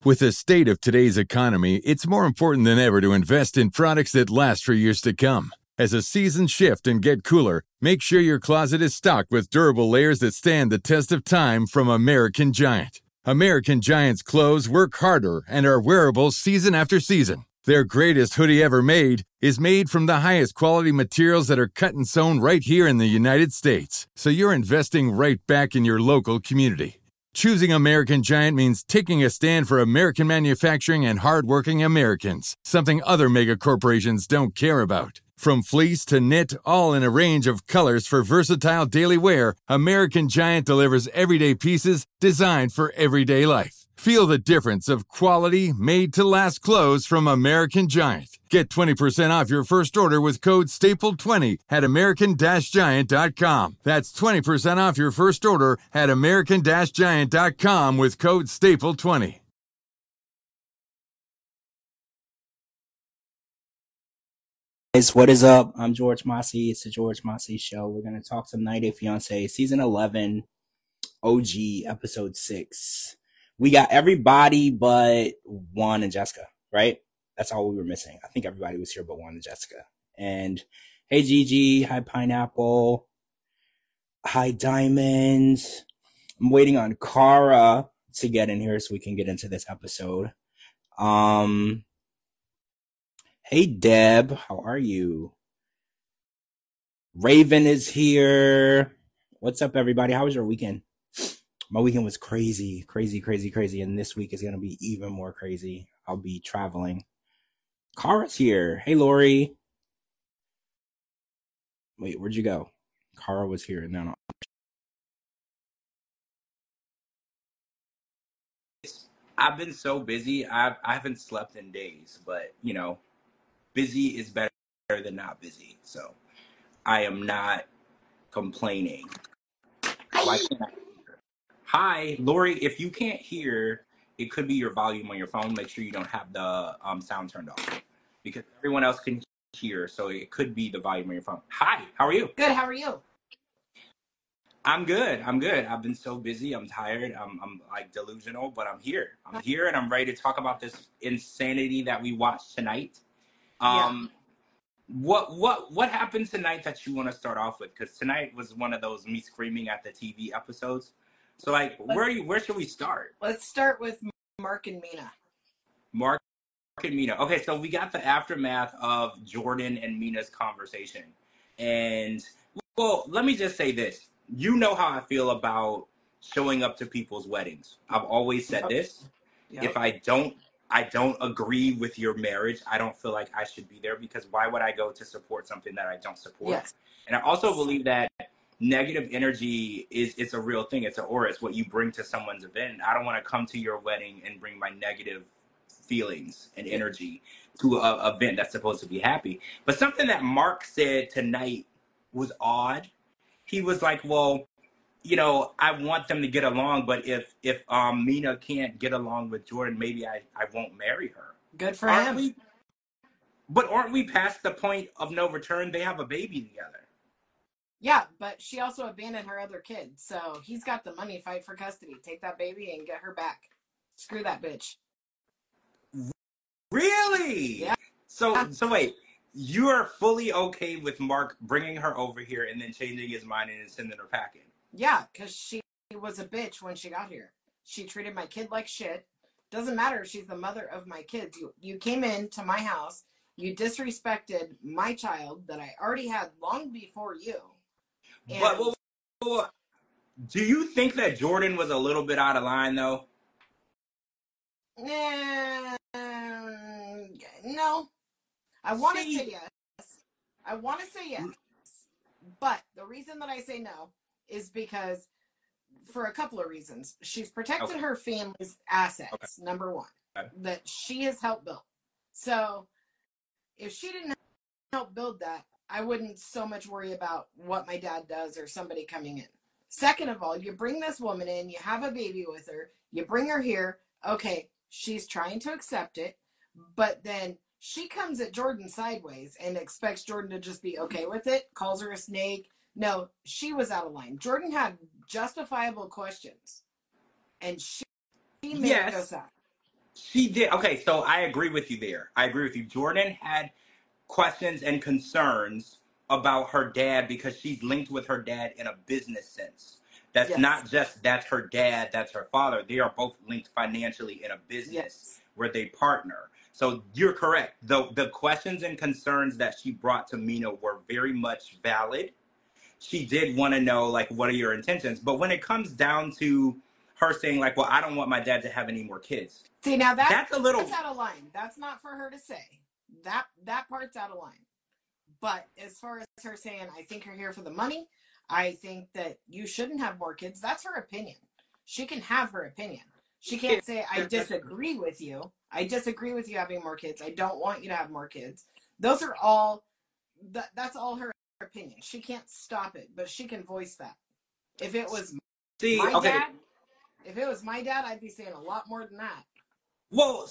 With the state of today's economy, it's more important than ever to invest in products that last for years to come. As the seasons shift and get cooler, make sure your closet is stocked with durable layers that stand the test of time from American Giant. American Giant's clothes work harder and are wearable season after season. Their greatest hoodie ever made is made from the highest quality materials that are cut and sewn right here in the United States. So you're investing right back in your local community. Choosing American Giant means taking a stand for American manufacturing and hardworking Americans, something other mega corporations don't care about. From fleece to knit, all in a range of colors for versatile daily wear, American Giant delivers everyday pieces designed for everyday life. Feel the difference of quality, made-to-last clothes from American Giant. Get 20% off your first order with code STAPLE20 at american-giant.com. That's 20% off your first order at american-giant.com with code STAPLE20. Guys, what is up? I'm George Mossey. It's the George Mossey Show. We're going to talk some 90 Day Fiancé, Season 11, OG, Episode 6. We got everybody but Juan and Jessica, right? That's all we were missing. I think everybody was here but Juan and Jessica. And hey, Gigi. Hi, Pineapple. Hi, Diamond. I'm waiting on Cara to get in here so we can get into this episode. Hey, Deb. How are you? Raven is here. What's up, everybody? How was your weekend? My weekend was crazy. And this week is going to be even more crazy. I'll be traveling. Cara's here. Hey, Lori. Wait, where'd you go? Cara was here. No. I've been so busy. I haven't slept in days, but, you know, busy is better than not busy. So I am not complaining. Why can't I? Hi, Lori. If you can't hear, it could be your volume on your phone. Make sure you don't have the sound turned off because everyone else can hear. So it could be the volume on your phone. Hi, how are you? Good. How are you? I'm good. I've been so busy. I'm tired. I'm like delusional, but I'm here. I'm here and I'm ready to talk about this insanity that we watched tonight. What happened tonight that you want to start off with? Because tonight was one of those me screaming at the TV episodes. So like, where should we start? Let's start with Mark and Mina. Mark and Mina. Okay, so we got the aftermath of Jordan and Mina's conversation. And well, let me just say this. You know how I feel about showing up to people's weddings. I've always said this. Yep. If I don't agree with your marriage, I don't feel like I should be there because why would I go to support something that I don't support? Yes. And I also believe that negative energy it's a real thing. It's an aura. It's what you bring to someone's event. I don't want to come to your wedding and bring my negative feelings and energy to an event that's supposed to be happy. But something that Mark said tonight was odd. He was like, well, you know, I want them to get along, but if Mina can't get along with Jordan, maybe I won't marry her. Good for him. But aren't we past the point of no return? They have a baby together. Yeah, but she also abandoned her other kids, so he's got the money. Fight for custody. Take that baby and get her back. Screw that bitch. Really? Yeah. So wait, you are fully okay with Mark bringing her over here and then changing his mind and sending her packing? Yeah, because she was a bitch when she got here. She treated my kid like shit. Doesn't matter if she's the mother of my kids. You came into my house. You disrespected my child that I already had long before you. But do you think that Jordan was a little bit out of line, though? No. I want to say yes. But the reason that I say no is because for a couple of reasons. She's protected her family's assets, number one, that she has helped build. So if she didn't help build that, I wouldn't so much worry about what my dad does or somebody coming in. Second of all, you bring this woman in, you have a baby with her, you bring her here, okay, she's trying to accept it, but then she comes at Jordan sideways and expects Jordan to just be okay with it, calls her a snake. No, she was out of line. Jordan had justifiable questions, and she made those out. She did. Okay, so I agree with you there. I agree with you. Jordan had questions and concerns about her dad because she's linked with her dad in a business sense. That's not just that's her dad, that's her father. They are both linked financially in a business where they partner. So you're correct. The questions and concerns that she brought to Mina were very much valid. She did want to know, like, what are your intentions? But when it comes down to her saying, like, well, I don't want my dad to have any more kids. See, now that's a little... That's out of line. That's not for her to say. That part's out of line. But as far as her saying, I think you're here for the money, I think that you shouldn't have more kids, that's her opinion. She can have her opinion. She can't say, I disagree with you. I disagree with you having more kids. I don't want you to have more kids. Those are all, that's all her opinion. She can't stop it, but she can voice that. If it was dad, if it was my dad, I'd be saying a lot more than that. Well,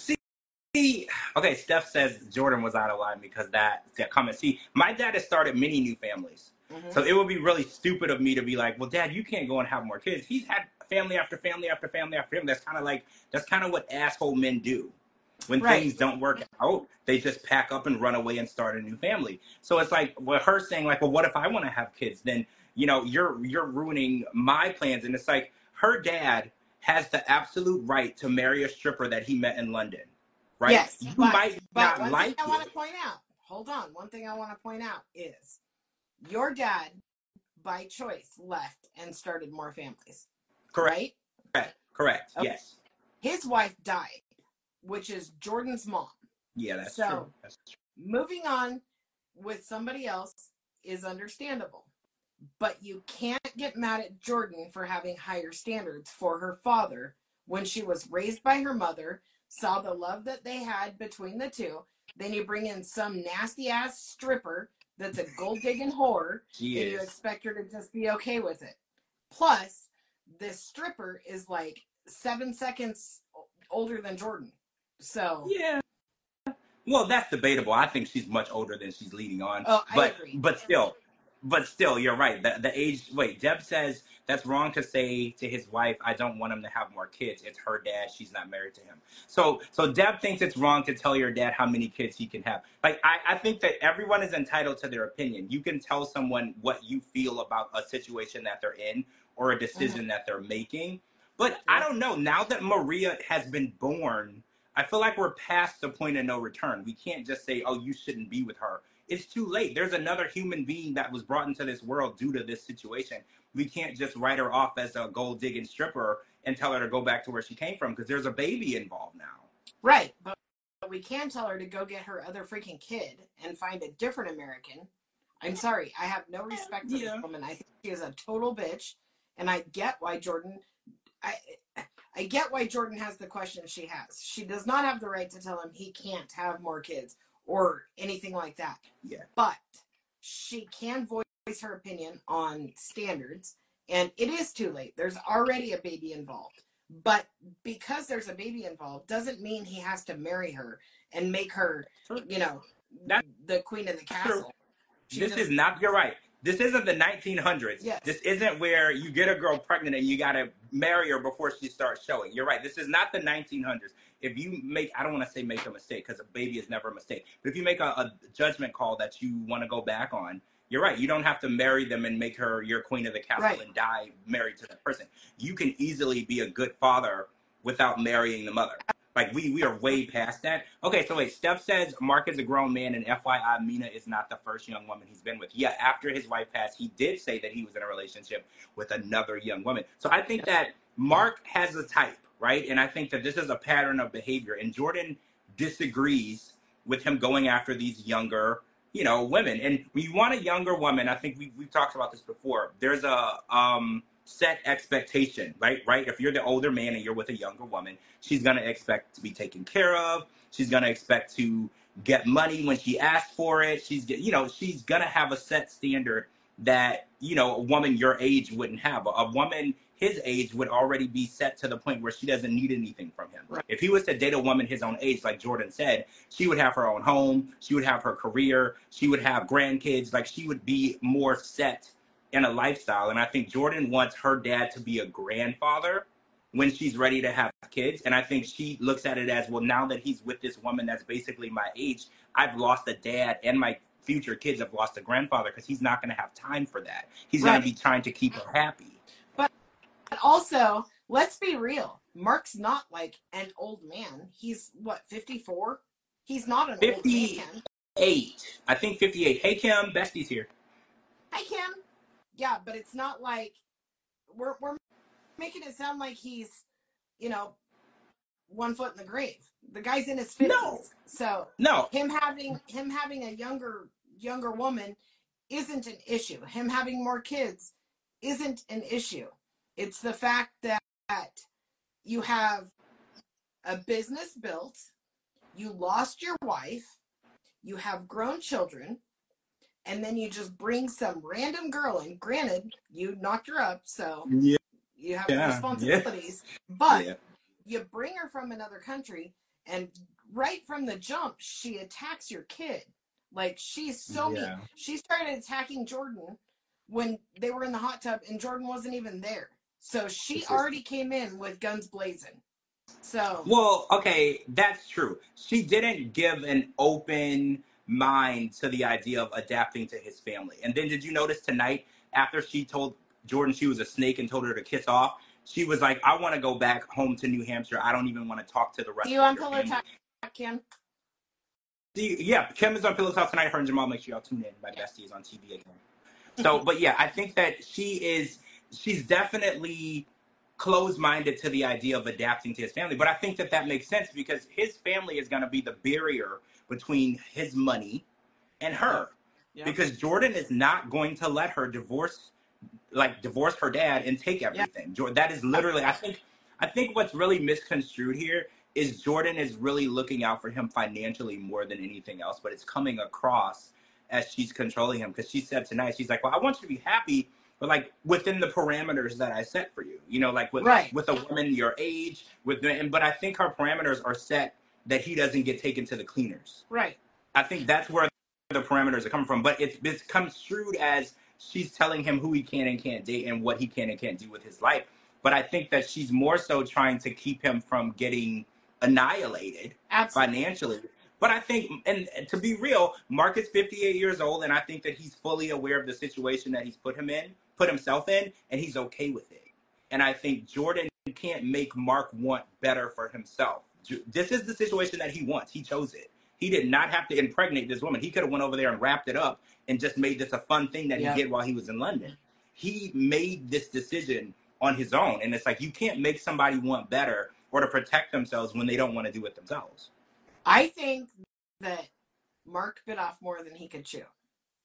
okay, Steph says Jordan was out of line because that comment. See, my dad has started many new families. Mm-hmm. So it would be really stupid of me to be like, well, Dad, you can't go and have more kids. He's had family after family after family after family. That's kind of what asshole men do. When things don't work out, they just pack up and run away and start a new family. So it's like, with her saying, like, well, what if I want to have kids? Then, you're ruining my plans. And it's like, her dad has the absolute right to marry a stripper that he met in London. Right? Yes, you might not one like thing I want to point out. Hold on. One thing I want to point out is your dad, by choice, left and started more families. Correct. Right? Correct. Okay. Yes. His wife died, which is Jordan's mom. Yeah, that's true. That's true. Moving on with somebody else is understandable. But you can't get mad at Jordan for having higher standards for her father when she was raised by her mother, saw the love that they had between the two. Then you bring in some nasty ass stripper that's a gold digging whore, and you expect her to just be okay with it. Plus, this stripper is like 7 seconds older than Jordan. So yeah. Well, that's debatable. I think she's much older than she's leading on. Oh, I agree. But still, you're right. The age. Wait, Deb says that's wrong to say to his wife, I don't want him to have more kids. It's her dad. She's not married to him. So Deb thinks it's wrong to tell your dad how many kids he can have. Like, I think that everyone is entitled to their opinion. You can tell someone what you feel about a situation that they're in or a decision that they're making. But I don't know. Now that Maria has been born, I feel like we're past the point of no return. We can't just say, oh, you shouldn't be with her. It's too late. There's another human being that was brought into this world due to this situation. We can't just write her off as a gold-digging stripper and tell her to go back to where she came from because there's a baby involved now. Right, but we can tell her to go get her other freaking kid and find a different American. I'm sorry. I have no respect for this woman. I think she is a total bitch, and I get why Jordan... I get why Jordan has the questions she has. She does not have the right to tell him he can't have more kids or anything like that. Yeah. But she can voice her opinion on standards, and it is too late. There's already a baby involved. But because there's a baby involved doesn't mean he has to marry her and make her, the queen of the castle. This is not, you're right. This isn't the 1900s. Yes. This isn't where you get a girl pregnant and you got to marry her before she starts showing. You're right. This is not the 1900s. If you make, I don't want to say make a mistake because a baby is never a mistake. But if you make a judgment call that you want to go back on, you're right. You don't have to marry them and make her your queen of the castle and die married to that person. You can easily be a good father without marrying the mother. Like, we are way past that. Okay, so wait, Steph says Mark is a grown man, and FYI, Mina is not the first young woman he's been with. Yeah, after his wife passed, he did say that he was in a relationship with another young woman. So I think that Mark has a type, right? And I think that this is a pattern of behavior. And Jordan disagrees with him going after these younger, women. And when you want a younger woman, I think we've talked about this before, there's a set expectation, right? If you're the older man and you're with a younger woman, she's going to expect to be taken care of. She's going to expect to get money when she asks for it. She's going to have a set standard that, a woman your age wouldn't have. A woman his age would already be set to the point where she doesn't need anything from him. Right. If he was to date a woman his own age, like Jordan said, she would have her own home. She would have her career. She would have grandkids. Like, she would be more set in a lifestyle. And I think Jordan wants her dad to be a grandfather when she's ready to have kids. And I think she looks at it as, well, now that he's with this woman that's basically my age, I've lost a dad, and my future kids have lost a grandfather, because he's not going to have time for that. He's going to be trying to keep her happy. But also, let's be real. Mark's not like an old man. He's, what, 54? He's not an 58. Old man. I think 58. Hey, Kim. Bestie's here. Hi, Kim. Yeah, but it's not like we're making it sound like he's, you know, 1 foot in the grave. The guy's in his 50s. No. So no, him having a younger woman isn't an issue. Him having more kids isn't an issue. It's the fact that you have a business built, you lost your wife, you have grown children, and then you just bring some random girl in. Granted, you knocked her up, so you have responsibilities, but you bring her from another country, and right from the jump, she attacks your kid. Like, she's so mean. She started attacking Jordan when they were in the hot tub, and Jordan wasn't even there. So she already came in with guns blazing. So, well, okay, that's true. She didn't give an open mind to the idea of adapting to his family. And then did you notice tonight, after she told Jordan she was a snake and told her to kiss off, she was like, I want to go back home to New Hampshire. I don't even want to talk to the rest of your family. You on Pillow Talk, Kim? Yeah, Kim is on Pillow Talk tonight. Her and Jamal, make sure y'all tune in. My bestie is on TV again. So, but yeah, I think that she's definitely closed-minded to the idea of adapting to his family. But I think that makes sense, because his family is going to be the barrier between his money and her. Yeah. Because Jordan is not going to let her divorce her dad and take everything. Yeah. That is literally, I think what's really misconstrued here is Jordan is really looking out for him financially more than anything else, but it's coming across as she's controlling him. Because she said tonight, she's like, well, I want you to be happy, but like within the parameters that I set for you, you know, like with a woman your age, but I think her parameters are set that he doesn't get taken to the cleaners. Right. I think that's where the parameters are coming from, but it's construed as she's telling him who he can and can't date and what he can and can't do with his life. But I think that she's more so trying to keep him from getting annihilated financially. But I think, and to be real, Mark is 58 years old, and I think that he's fully aware of the situation that he's put himself in, and he's okay with it. And I think Jordan can't make Mark want better for himself. This is the situation that he wants. He chose it. He did not have to impregnate this woman. He could have went over there and wrapped it up and just made this a fun thing that he did while he was in London. He made this decision on his own. And it's like, you can't make somebody want better or to protect themselves when they don't want to do it themselves. I think that Mark bit off more than he could chew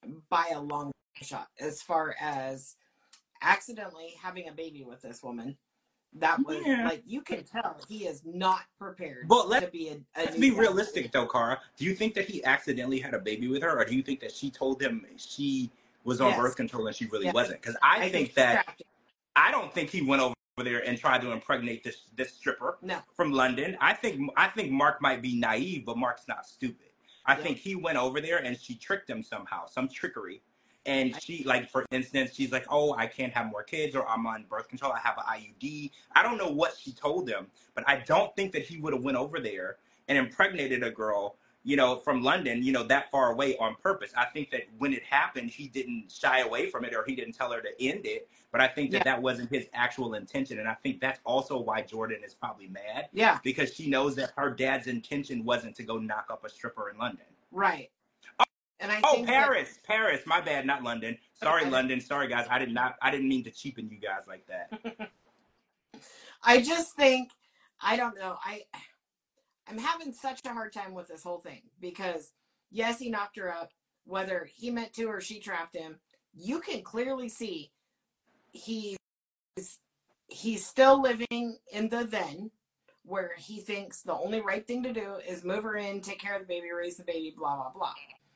by a long shot, as far as accidentally having a baby with this woman. That was like, you can tell he is not prepared to be let's be realistic though, Cara. Do you think that he accidentally had a baby with her, or do you think that she told him she was on birth control and she really wasn't? Because I think that I don't think he went over there and tried to impregnate this stripper from London. I think Mark might be naive, but Mark's not stupid. I think he went over there and she tricked him somehow, some trickery. And she, like, for instance, she's like, oh, I can't have more kids, or I'm on birth control, I have an IUD. I don't know what she told him, but I don't think that he would have went over there and impregnated a girl, you know, from London, you know, that far away on purpose. I think that when it happened, he didn't shy away from it, or he didn't tell her to end it. But I think that wasn't his actual intention. And I think that's also why Jordan is probably mad. Yeah. Because she knows that her dad's intention wasn't to go knock up a stripper in London. Right. And I think Paris. My bad, not London. Sorry, London. Sorry, guys. I didn't mean to cheapen you guys like that. I just think, I don't know. I'm having such a hard time with this whole thing, because yes, he knocked her up, whether he meant to or she trapped him. You can clearly see he's still living in the then, where he thinks the only right thing to do is move her in, take care of the baby, raise the baby, blah, blah, blah.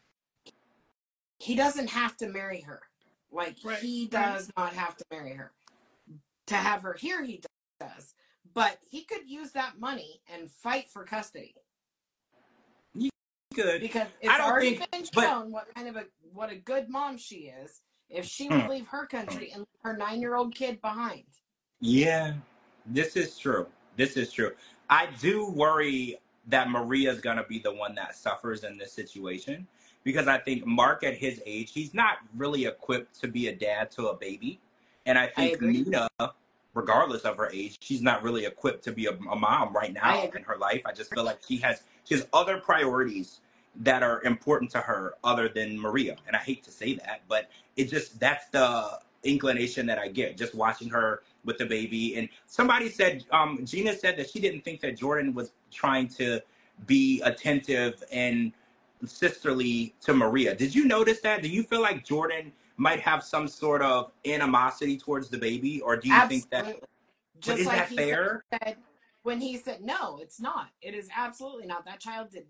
He doesn't have to marry her. Like, he does not have to marry her. To have her here, he does. But he could use that money and fight for custody. He could. Because it's already been shown what a good mom she is if she would leave her country and leave her 9-year-old kid behind. Yeah. This is true. This is true. I do worry that Maria's going to be the one that suffers in this situation because I think Mark at his age, he's not really equipped to be a dad to a baby. And I think Mina, regardless of her age, she's not really equipped to be a mom right now in her life. I just feel like she has other priorities that are important to her other than Maria. And I hate to say that, but that's the inclination that I get just watching her with the baby. And somebody said, Gina said that she didn't think that Jordan was trying to be attentive and sisterly to Maria. Did you notice that? Do you feel like Jordan might have some sort of animosity towards the baby, or do you think that? Just is like that fair? When he said, no, it's not. It is absolutely not. That child did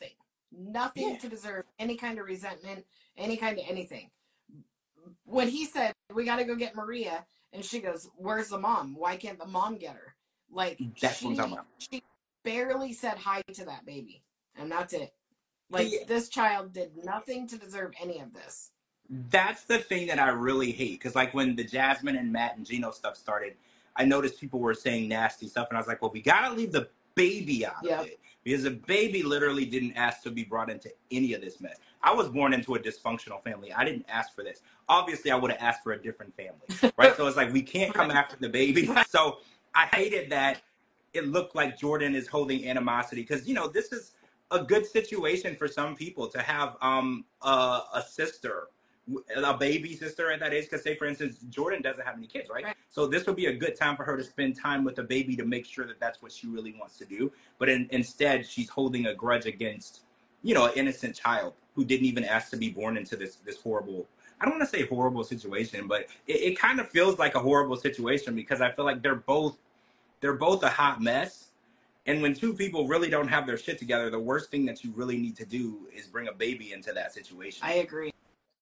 nothing to deserve any kind of resentment, any kind of anything. When he said, we got to go get Maria, and she goes, where's the mom? Why can't the mom get her? Like, she barely said hi to that baby, and that's it. Like, this child did nothing to deserve any of this. That's the thing that I really hate, because like when the Jasmine and Matt and Gino stuff started, I noticed people were saying nasty stuff, and I was like, well, we gotta leave the baby out of it, because the baby literally didn't ask to be brought into any of this mess. I was born into a dysfunctional family. I didn't ask for this. Obviously, I would have asked for a different family, right? So it's like, we can't come after the baby. So I hated that it looked like Jordan is holding animosity, because, you know, this is a good situation for some people to have a sister, a baby sister at that age, because say for instance Jordan doesn't have any kids, right? So this would be a good time for her to spend time with the baby to make sure that that's what she really wants to do. But instead she's holding a grudge against, you know, an innocent child who didn't even ask to be born into this horrible, I don't want to say horrible situation, but it kind of feels like a horrible situation, because I feel like they're both a hot mess. And when two people really don't have their shit together, the worst thing that you really need to do is bring a baby into that situation. I agree.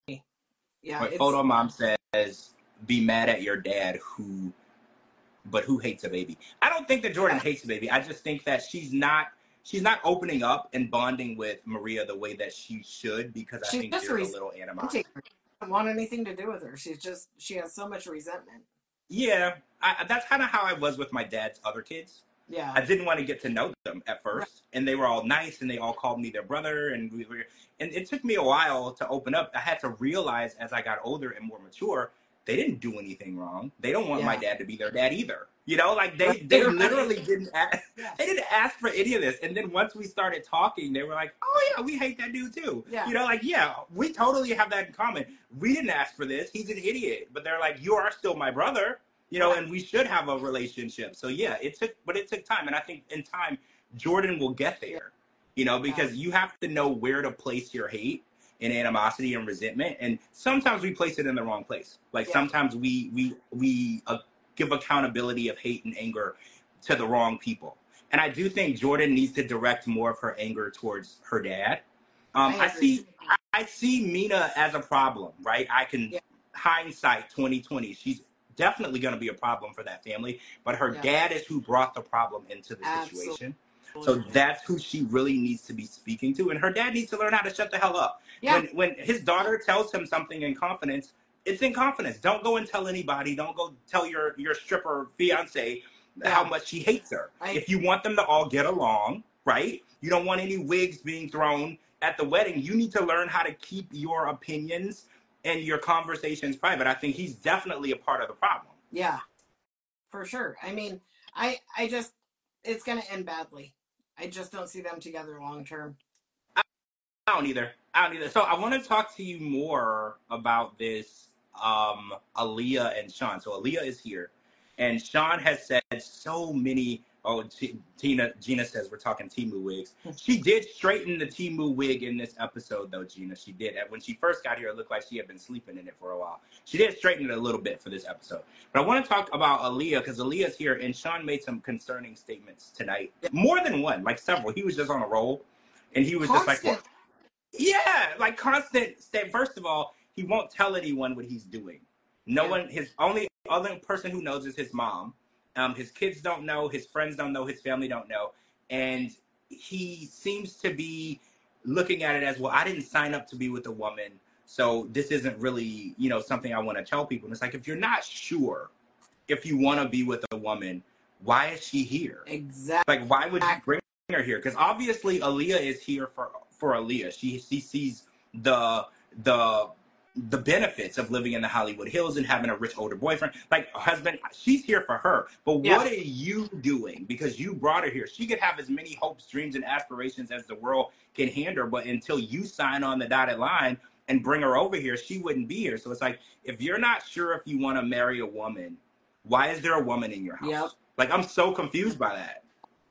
Yeah, my photo mom says, be mad at your dad who hates a baby. I don't think that Jordan hates a baby. I just think that she's not opening up and bonding with Maria the way that she should, because I think there's a little animosity. I don't want anything to do with her. She has so much resentment. Yeah, that's kind of how I was with my dad's other kids. Yeah, I didn't want to get to know them at first, and they were all nice, and they all called me their brother, and it took me a while to open up. I had to realize as I got older and more mature, they didn't do anything wrong. They don't want my dad to be their dad either. You know, like they literally didn't ask, they didn't ask for any of this. And then once we started talking, they were like, oh yeah, we hate that dude too. Yeah. You know, like, yeah, we totally have that in common. We didn't ask for this. He's an idiot. But they're like, you are still my brother. You know, and we should have a relationship. So yeah, it took time. And I think in time, Jordan will get there, you know, because you have to know where to place your hate and animosity and resentment. And sometimes we place it in the wrong place. Like sometimes we give accountability of hate and anger to the wrong people. And I do think Jordan needs to direct more of her anger towards her dad. I see Mina as a problem, right? I can hindsight 2020. She's definitely going to be a problem for that family, but her dad is who brought the problem into the situation. So that's who she really needs to be speaking to, and her dad needs to learn how to shut the hell up. When his daughter tells him something in confidence, it's in confidence. Don't go and tell anybody. Don't go tell your stripper fiance how much she hates her. If you want them to all get along, right? You don't want any wigs being thrown at the wedding. You need to learn how to keep your opinions and your conversations private. I think he's definitely a part of the problem. Yeah, for sure. I mean, I just, it's going to end badly. I just don't see them together long term. I don't either. So I want to talk to you more about this, Aaliyah and Sean. So Aaliyah is here, and Sean has said so many. Oh, Gina says we're talking Temu wigs. She did straighten the Temu wig in this episode, though, Gina. She did. When she first got here, it looked like she had been sleeping in it for a while. She did straighten it a little bit for this episode. But I want to talk about Aaliyah, because Aaliyah's here, and Sean made some concerning statements tonight. More than one, like several. He was just on a roll, and he was just like, what? Yeah, like constant. First of all, he won't tell anyone what he's doing. No one, his only other person who knows is his mom. His kids don't know, his friends don't know, his family don't know. And he seems to be looking at it as, well, I didn't sign up to be with a woman, so this isn't really, you know, something I want to tell people. And it's like, if you're not sure if you want to be with a woman, why is she here? Exactly. Like, why would you bring her here? Because obviously Aaliyah is here for Aaliyah. She sees the the benefits of living in the Hollywood Hills and having a rich older boyfriend, like a husband. She's here for her. But what are you doing? Because you brought her here. She could have as many hopes, dreams, and aspirations as the world can handle, but until you sign on the dotted line and bring her over here, she wouldn't be here. So it's like, if you're not sure if you want to marry a woman, why is there a woman in your house? Yep. Like, I'm so confused by that.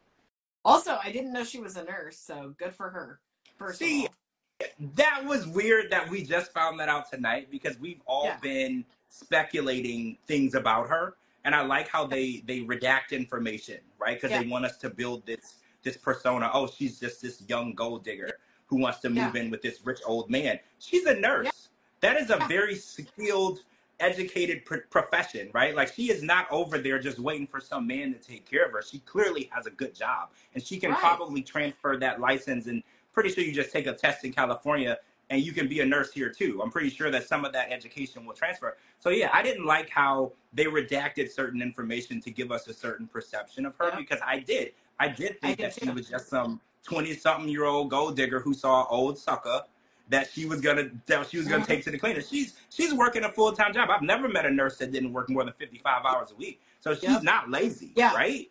Also, I didn't know she was a nurse, so good for her. See, that was weird that we just found that out tonight, because we've all been speculating things about her, and I like how they redact information, right? Because they want us to build this persona. Oh, she's just this young gold digger who wants to move in with this rich old man. She's a nurse. That is a very skilled, educated profession, right? Like, she is not over there just waiting for some man to take care of her. She clearly has a good job, and she can probably transfer that license, and pretty sure you just take a test in California and you can be a nurse here too. I'm pretty sure that some of that education will transfer. So yeah, I didn't like how they redacted certain information to give us a certain perception of her, because I did think that she was just some 20-something-year-old gold digger who saw an old sucker that she was gonna take to the cleaner. She's working a full-time job. I've never met a nurse that didn't work more than 55 hours a week. So she's not lazy, right?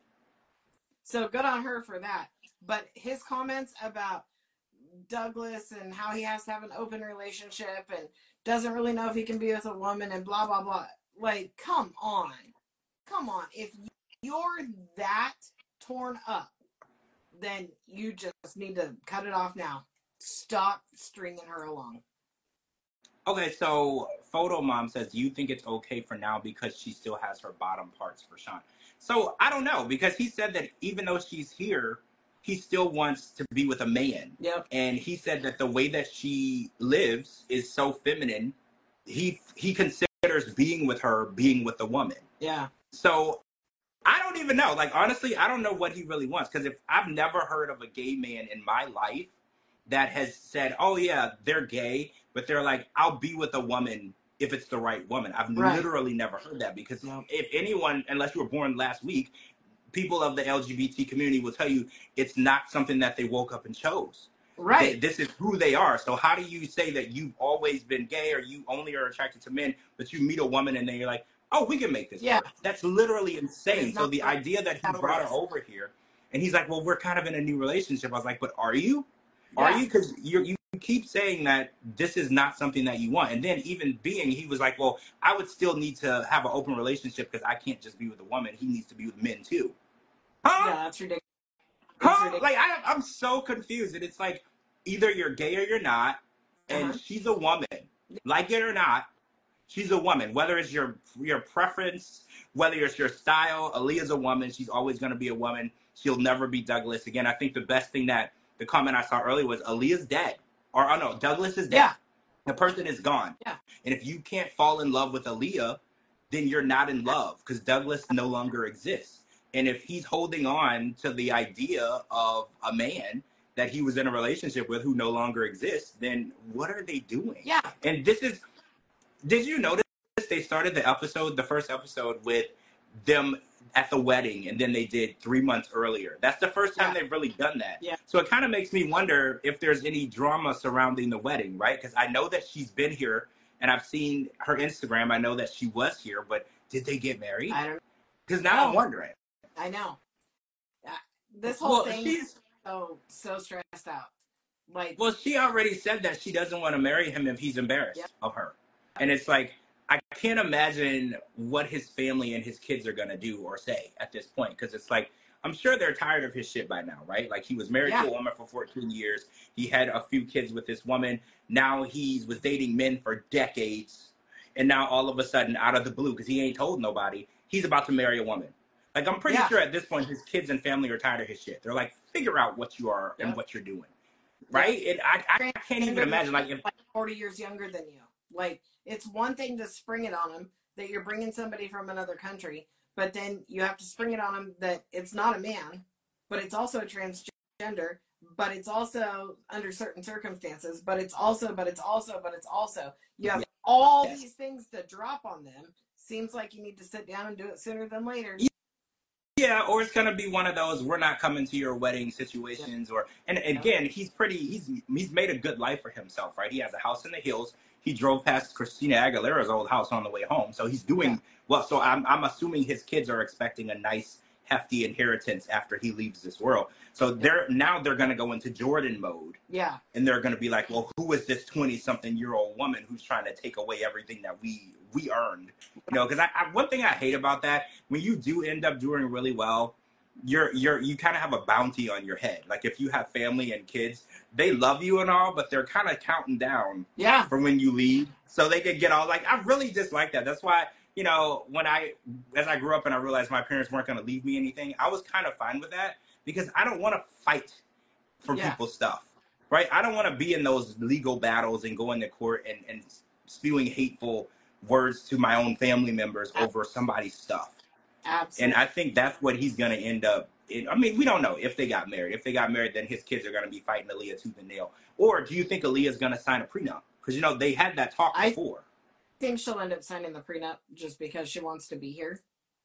So good on her for that. But his comments about Douglas and how he has to have an open relationship and doesn't really know if he can be with a woman and blah, blah, blah. Like, come on. If you're that torn up, then you just need to cut it off now. Stop stringing her along. Okay, so Photo Mom says, do you think it's okay for now because she still has her bottom parts for Sean? So I don't know, because he said that even though she's here, he still wants to be with a man. Yep. And he said that the way that she lives is so feminine, he considers being with her being with a woman. Yeah. So I don't even know. Like, honestly, I don't know what he really wants, because if I've never heard of a gay man in my life that has said, oh yeah, they're gay, but they're like, I'll be with a woman if it's the right woman. I've literally never heard that, because if anyone, unless you were born last week, people of the LGBT community will tell you it's not something that they woke up and chose. Right. This is who they are. So how do you say that you've always been gay, or you only are attracted to men, but you meet a woman and then you're like, oh, we can make this work? That's literally insane. So the idea that he brought her over here, and he's like, well, we're kind of in a new relationship. I was like, but are you? Are you? Because you keep saying that this is not something that you want. And then even he was like, well, I would still need to have an open relationship because I can't just be with a woman. He needs to be with men too. Huh? Yeah, that's ridiculous. Like, I'm so confused. And it's like, either you're gay or you're not. And she's a woman. Like it or not, she's a woman. Whether it's your preference, whether it's your style, Aaliyah's a woman. She's always going to be a woman. She'll never be Douglas again. I think the best thing that the comment I saw earlier was Aaliyah's dead. Or, oh no, Douglas is dead. Yeah. The person is gone. Yeah. And if you can't fall in love with Aaliyah, then you're not in love, because Douglas no longer exists. And if he's holding on to the idea of a man that he was in a relationship with who no longer exists, then what are they doing? Yeah. And did you notice they started the first episode with them at the wedding, and then they did 3 months earlier. That's the first time they've really done that. Yeah. So it kind of makes me wonder if there's any drama surrounding the wedding, right? Because I know that she's been here, and I've seen her Instagram. I know that she was here, but did they get married? I don't know. Because now I'm wondering. I know. This whole thing is so stressed out. Like, well, she already said that she doesn't want to marry him if he's embarrassed of her. And it's like, I can't imagine what his family and his kids are going to do or say at this point. Because it's like, I'm sure they're tired of his shit by now, right? Like, he was married to a woman for 14 years. He had a few kids with this woman. Now he was dating men for decades. And now all of a sudden, out of the blue, because he ain't told nobody, he's about to marry a woman. Like, I'm pretty sure at this point, his kids and family are tired of his shit. They're like, figure out what you are and what you're doing. Right? And I can't even imagine, like, if 40 years younger than you. Like, it's one thing to spring it on him that you're bringing somebody from another country, but then you have to spring it on him that it's not a man, but it's also a transgender, but it's also under certain circumstances, but it's also. You have all these things to drop on them. Seems like you need to sit down and do it sooner than later. Yeah, or it's gonna be one of those we're not coming to your wedding situations, or and again, he's made a good life for himself, right? He has a house in the hills. He drove past Christina Aguilera's old house on the way home, so he's doing well. So I'm assuming his kids are expecting a nice hefty inheritance after he leaves this world. So they're gonna go into Jordan mode. Yeah. And they're gonna be like, well, who is this 20-something-year-old woman who's trying to take away everything that we earned? You know, because I one thing I hate about that, when you do end up doing really well, you kind of have a bounty on your head. Like if you have family and kids, they love you and all, but they're kind of counting down for when you leave, so they can get all like, I really dislike that. That's why, you know, as I grew up and I realized my parents weren't going to leave me anything, I was kind of fine with that, because I don't want to fight for people's stuff, right? I don't want to be in those legal battles and go into court and spewing hateful words to my own family members over somebody's stuff. Absolutely. And I think that's what he's going to end up in. I mean, we don't know if they got married. If they got married, then his kids are going to be fighting Aaliyah tooth and nail. Or do you think Aaliyah's going to sign a prenup? Because, you know, they had that talk before. I think she'll end up signing the prenup just because she wants to be here.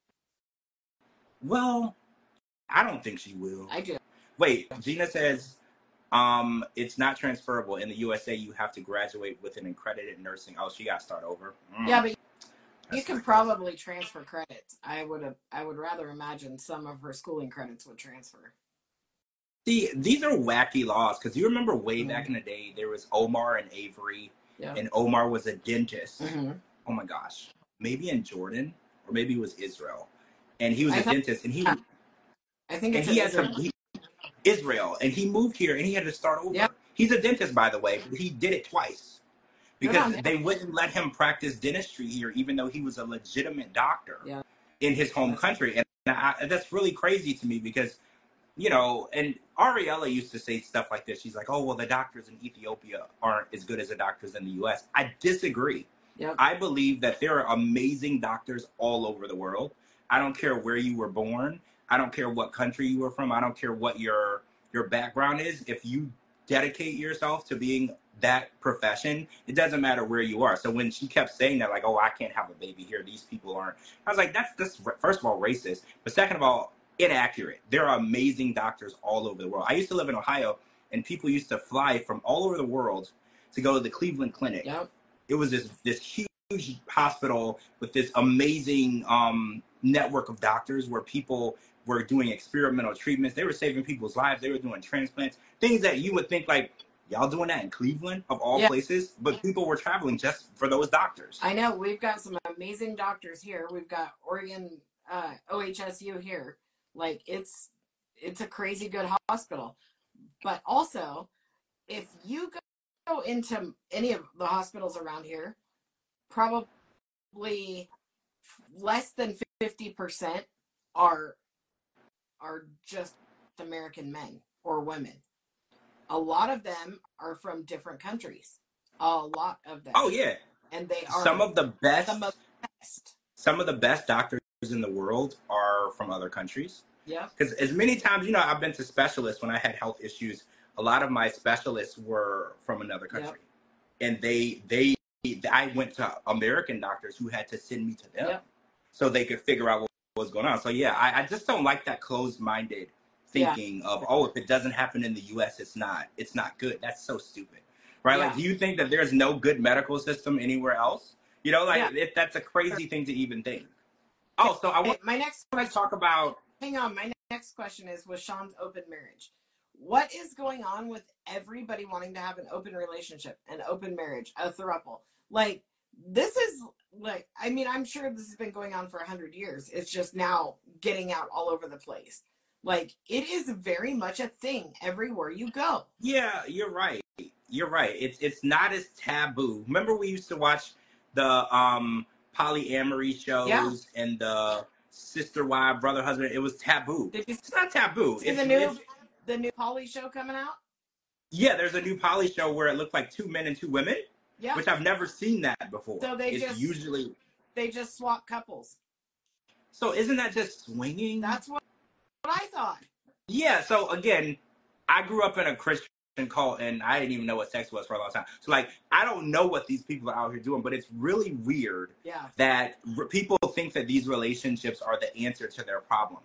Well, I don't think she will. I do. Wait, Gina says it's not transferable. In the USA, you have to graduate with an accredited nursing. Oh, she got to start over. Yeah, but you can probably transfer credits. I would rather imagine some of her schooling credits would transfer. See, these are wacky laws, because you remember way back in the day, there was Omar and Avery, and Omar was a dentist. Oh my gosh. Maybe in Jordan, or maybe it was Israel. And he was a dentist, and I think it's Israel, and he moved here, and he had to start over. Yep. He's a dentist, by the way, but he did it twice. Because they wouldn't let him practice dentistry here, even though he was a legitimate doctor in his home country. And that's really crazy to me, because, you know, and Ariella used to say stuff like this. She's like, oh, well, the doctors in Ethiopia aren't as good as the doctors in the U.S. I disagree. I believe that there are amazing doctors all over the world. I don't care where you were born. I don't care what country you were from. I don't care what your background is. If you dedicate yourself to being that profession, it doesn't matter where you are. So when she kept saying that, like, oh, I can't have a baby here, these people aren't, I was like, that's first of all racist, but second of all inaccurate. There are amazing doctors all over the world. I used to live in Ohio, and people used to fly from all over the world to go to the Cleveland Clinic. It was this huge hospital with this amazing network of doctors where people were doing experimental treatments. They were saving people's lives. They were doing transplants, things that you would think, like, y'all doing that in Cleveland, of all places? But people were traveling just for those doctors. I know. We've got some amazing doctors here. We've got Oregon OHSU here. Like, it's a crazy good hospital. But also, if you go into any of the hospitals around here, probably less than 50% are just American men or women. A lot of them are from different countries. A lot of them. Oh yeah, and they are some of the best. Some of the best doctors in the world are from other countries. Yeah. Because as many times, you know, I've been to specialists when I had health issues. A lot of my specialists were from another country, and I went to American doctors who had to send me to them so they could figure out what was going on. So yeah, I just don't like that closed-minded thinking of, oh, if it doesn't happen in the U.S., it's not good. That's so stupid, right? Like, do you think that there's no good medical system anywhere else? You know, like that's a crazy thing to even think. Oh, so I want to talk about. Hang on, my next question is with Sean's open marriage. What is going on with everybody wanting to have an open relationship, an open marriage, a throuple? Like, this is like, I mean, I'm sure this has been going on for 100 years. It's just now getting out all over the place. Like, it is very much a thing everywhere you go. Yeah, you're right. You're right. It's not as taboo. Remember, we used to watch the polyamory shows and the sister wife, brother husband. It was taboo. It's not taboo. See the new poly show coming out? Yeah, there's a new poly show where it looked like 2 men and 2 women. Yeah. Which I've never seen that before. So they just swap couples. So isn't that just swinging? That's what I thought. Yeah. So again, I grew up in a Christian cult, and I didn't even know what sex was for a long time. So like, I don't know what these people are out here doing, but it's really weird that people think that these relationships are the answer to their problems.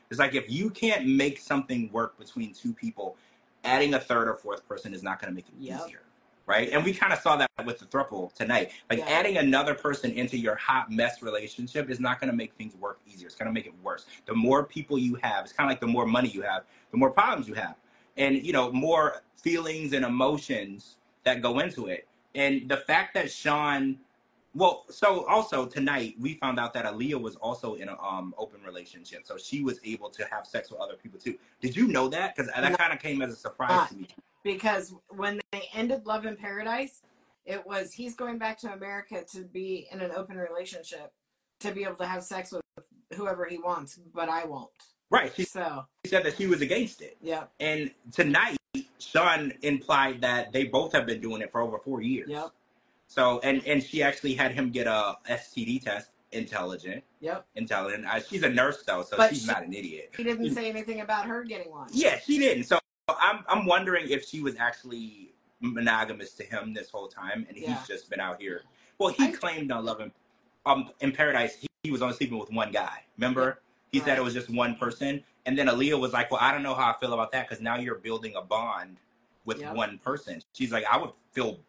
It's like, if you can't make something work between two people, adding a third or fourth person is not going to make it easier. Right? And we kind of saw that with the throuple tonight. Like, adding another person into your hot mess relationship is not going to make things work easier. It's going to make it worse. The more people you have, it's kind of like the more money you have, the more problems you have. And, you know, more feelings and emotions that go into it. And the fact that Sean, well, so also tonight we found out that Aaliyah was also in an open relationship. So she was able to have sex with other people too. Did you know that? Because that kind of came as a surprise to me. Because when they ended Love in Paradise, it was he's going back to America to be in an open relationship, to be able to have sex with whoever he wants, but I won't. Right. She said that she was against it. Yeah. And tonight, Sean implied that they both have been doing it for over 4 years. Yep. So, and she actually had him get a STD test. Intelligent. She's a nurse though, so but she's not an idiot. He didn't say anything about her getting one. Yeah, she didn't. So I'm wondering if she was actually monogamous to him this whole time, and he's just been out here. Well, he claimed on Love in Paradise he was only sleeping with one guy. Remember? He said it was just one person, and then Aaliyah was like, "Well, I don't know how I feel about that because now you're building a bond with one person." She's like, "I would feel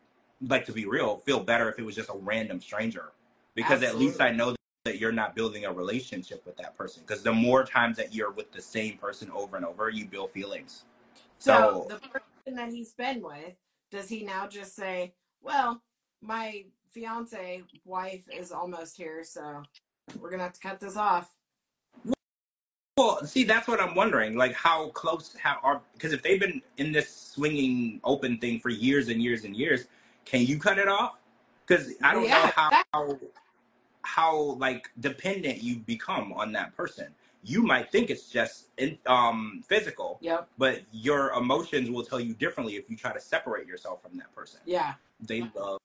better if it was just a random stranger, because at least I know that you're not building a relationship with that person. Because the more times that you're with the same person over and over, you build feelings." So the person that he's been with, does he now just say, "Well, my fiance wife is almost here, so we're gonna have to cut this off"? Well, see, that's what I'm wondering. Like, how close because if they've been in this swinging open thing for years and years and years, can you cut it off? Because I don't know how like dependent you become on that person. You might think it's just physical, but your emotions will tell you differently if you try to separate yourself from that person. Yeah, they love.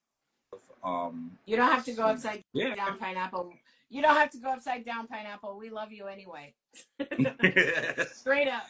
You don't have to go upside down pineapple. You don't have to go upside down pineapple. We love you anyway. Straight up.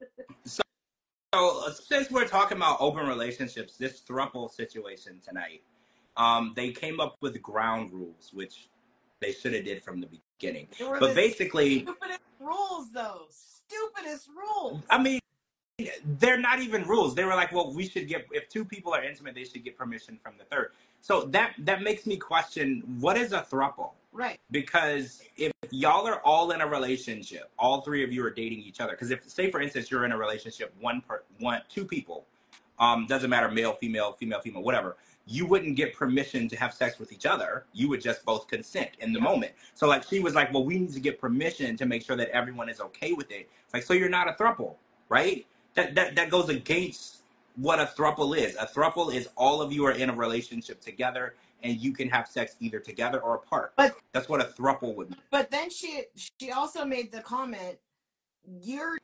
So since we're talking about open relationships, this throuple situation tonight, they came up with ground rules, which they should have did from the beginning. But basically, stupidest rules, though. Stupidest rules. I mean, they're not even rules. They were like, well, we should get, if two people are intimate, they should get permission from the third. So that makes me question, what is a throuple? Right. Because if y'all are all in a relationship, all three of you are dating each other. Because if, say for instance, you're in a relationship, two people, doesn't matter, male, female, whatever, you wouldn't get permission to have sex with each other. You would just both consent in the moment. So like, she was like, well, we need to get permission to make sure that everyone is okay with it. It's like, so you're not a throuple, right? That goes against what a throuple is. A throuple is all of you are in a relationship together and you can have sex either together or apart. But that's what a throuple would be. But then she also made the comment, you're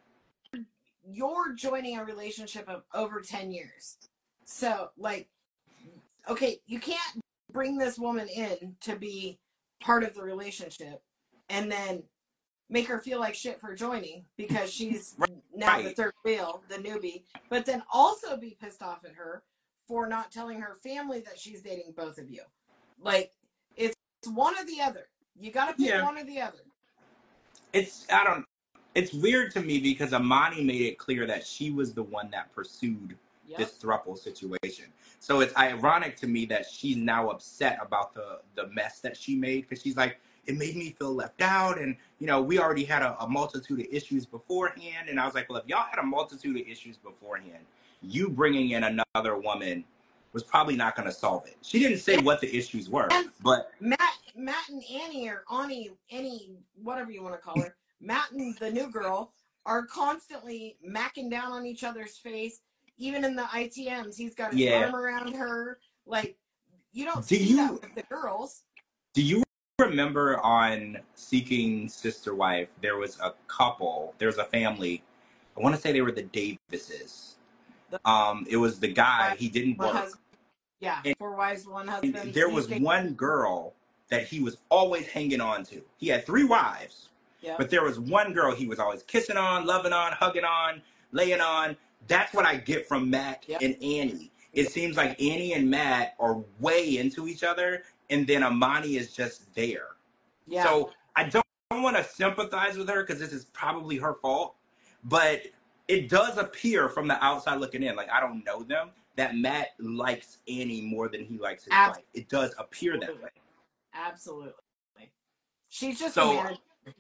joining a relationship of over 10 years. So like, okay, you can't bring this woman in to be part of the relationship and then make her feel like shit for joining because she's now the third wheel, the newbie, but then also be pissed off at her for not telling her family that she's dating both of you. Like, it's one or the other. You gotta pick one or the other. It's weird to me because Amani made it clear that she was the one that pursued this throuple situation. So it's ironic to me that she's now upset about the mess that she made, because she's like, it made me feel left out, and you know, we already had a multitude of issues beforehand. And I was like, well, if y'all had a multitude of issues beforehand, you bringing in another woman was probably not going to solve it. She didn't say what the issues were, but Matt and Annie, or Annie, whatever you want to call her, Matt and the new girl are constantly macking down on each other's face. Even in the ITMs, he's got his arm around her. Like, you don't see that with the girls. Do you remember on Seeking Sister Wife, there was a couple, there was a family, I want to say they were the Davises. It was the guy, he didn't work. And 4 wives, 1 husband. There was one girl that he was always hanging on to. He had 3 wives, but there was one girl he was always kissing on, loving on, hugging on, laying on. That's what I get from Matt and Annie. It seems like Annie and Matt are way into each other, and then Amani is just there. So I don't want to sympathize with her because this is probably her fault, but it does appear from the outside looking in, like I don't know them, that Matt likes Annie more than he likes his wife. It does appear that way. Absolutely. She's just so, a manager.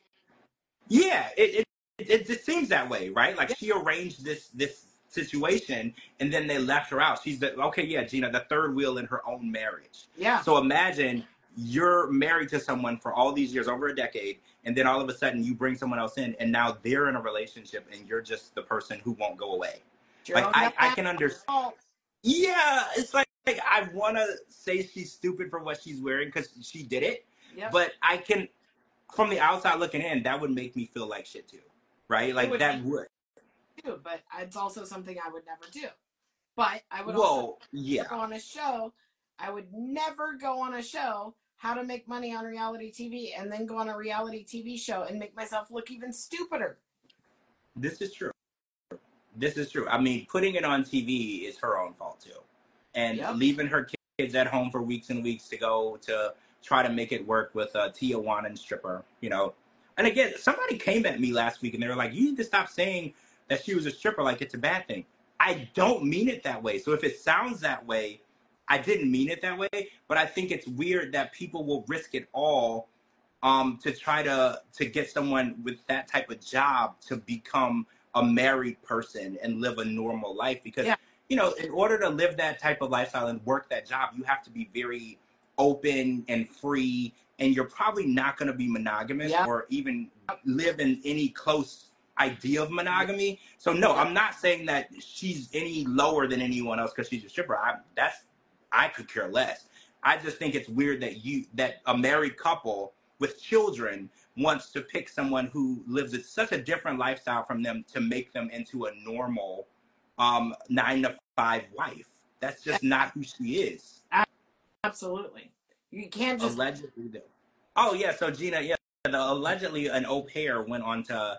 Yeah, it just seems that way, right? Like she arranged this situation and then they left her out. She's Gina, the third wheel in her own marriage. Yeah. So imagine you're married to someone for all these years, over a decade, and then all of a sudden you bring someone else in and now they're in a relationship and you're just the person who won't go away. Like I can understand. Yeah, it's like I want to say she's stupid for what she's wearing because she did it. Yep. But I can, from the outside looking in, that would make me feel like shit too, right? Like that would. Too, but it's also something I would never do. But I would also go on a show. I would never go on a show how to make money on reality TV and then go on a reality TV show and make myself look even stupider. This is true. This is true. I mean, putting it on TV is her own fault too. And leaving her kids at home for weeks and weeks to go to try to make it work with a Tijuana stripper, you know. And again, somebody came at me last week and they were like, you need to stop saying that she was a stripper like it's a bad thing. I don't mean it that way. So if it sounds that way, I didn't mean it that way. But I think it's weird that people will risk it all to try to get someone with that type of job to become a married person and live a normal life. Because, you know, in order to live that type of lifestyle and work that job, you have to be very open and free. And you're probably not going to be monogamous or even live in any close idea of monogamy. So no, I'm not saying that she's any lower than anyone else because she's a stripper. I could care less. I just think it's weird that a married couple with children wants to pick someone who lives such a different lifestyle from them to make them into a normal 9-to-5 wife. That's just not who she is. Absolutely. You can't just allegedly. Oh yeah, so Gina, allegedly an au pair went on to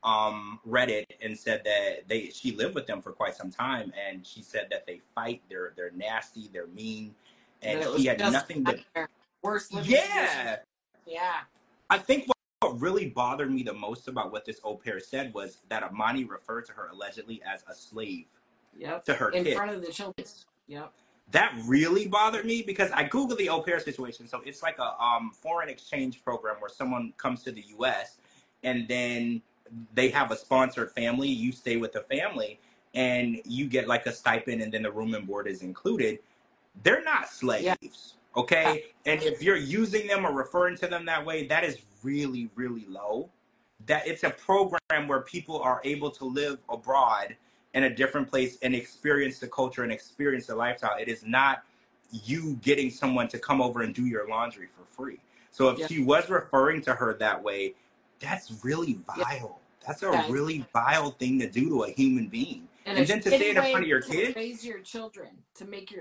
Reddit and said that she lived with them for quite some time, and she said that they fight, they're nasty, they're mean, and he had nothing but worse living conditions. Yeah. I think what really bothered me the most about what this au pair said was that Amani referred to her allegedly as a slave. To her in kid. front of the children. Yep. That really bothered me because I Googled the au pair situation. So it's like a foreign exchange program where someone comes to the U.S. and then they have a sponsored family. You stay with the family and you get like a stipend and then the room and board is included. They're not slaves, okay? And if you're using them or referring to them that way, that is really, really low. That it's a program where people are able to live abroad in a different place and experience the culture and experience the lifestyle. It is not you getting someone to come over and do your laundry for free. So if she was referring to her that way, that's really vile. That's a really vile thing to do to a human being. And then to say it in front of your kid. Raise your children to make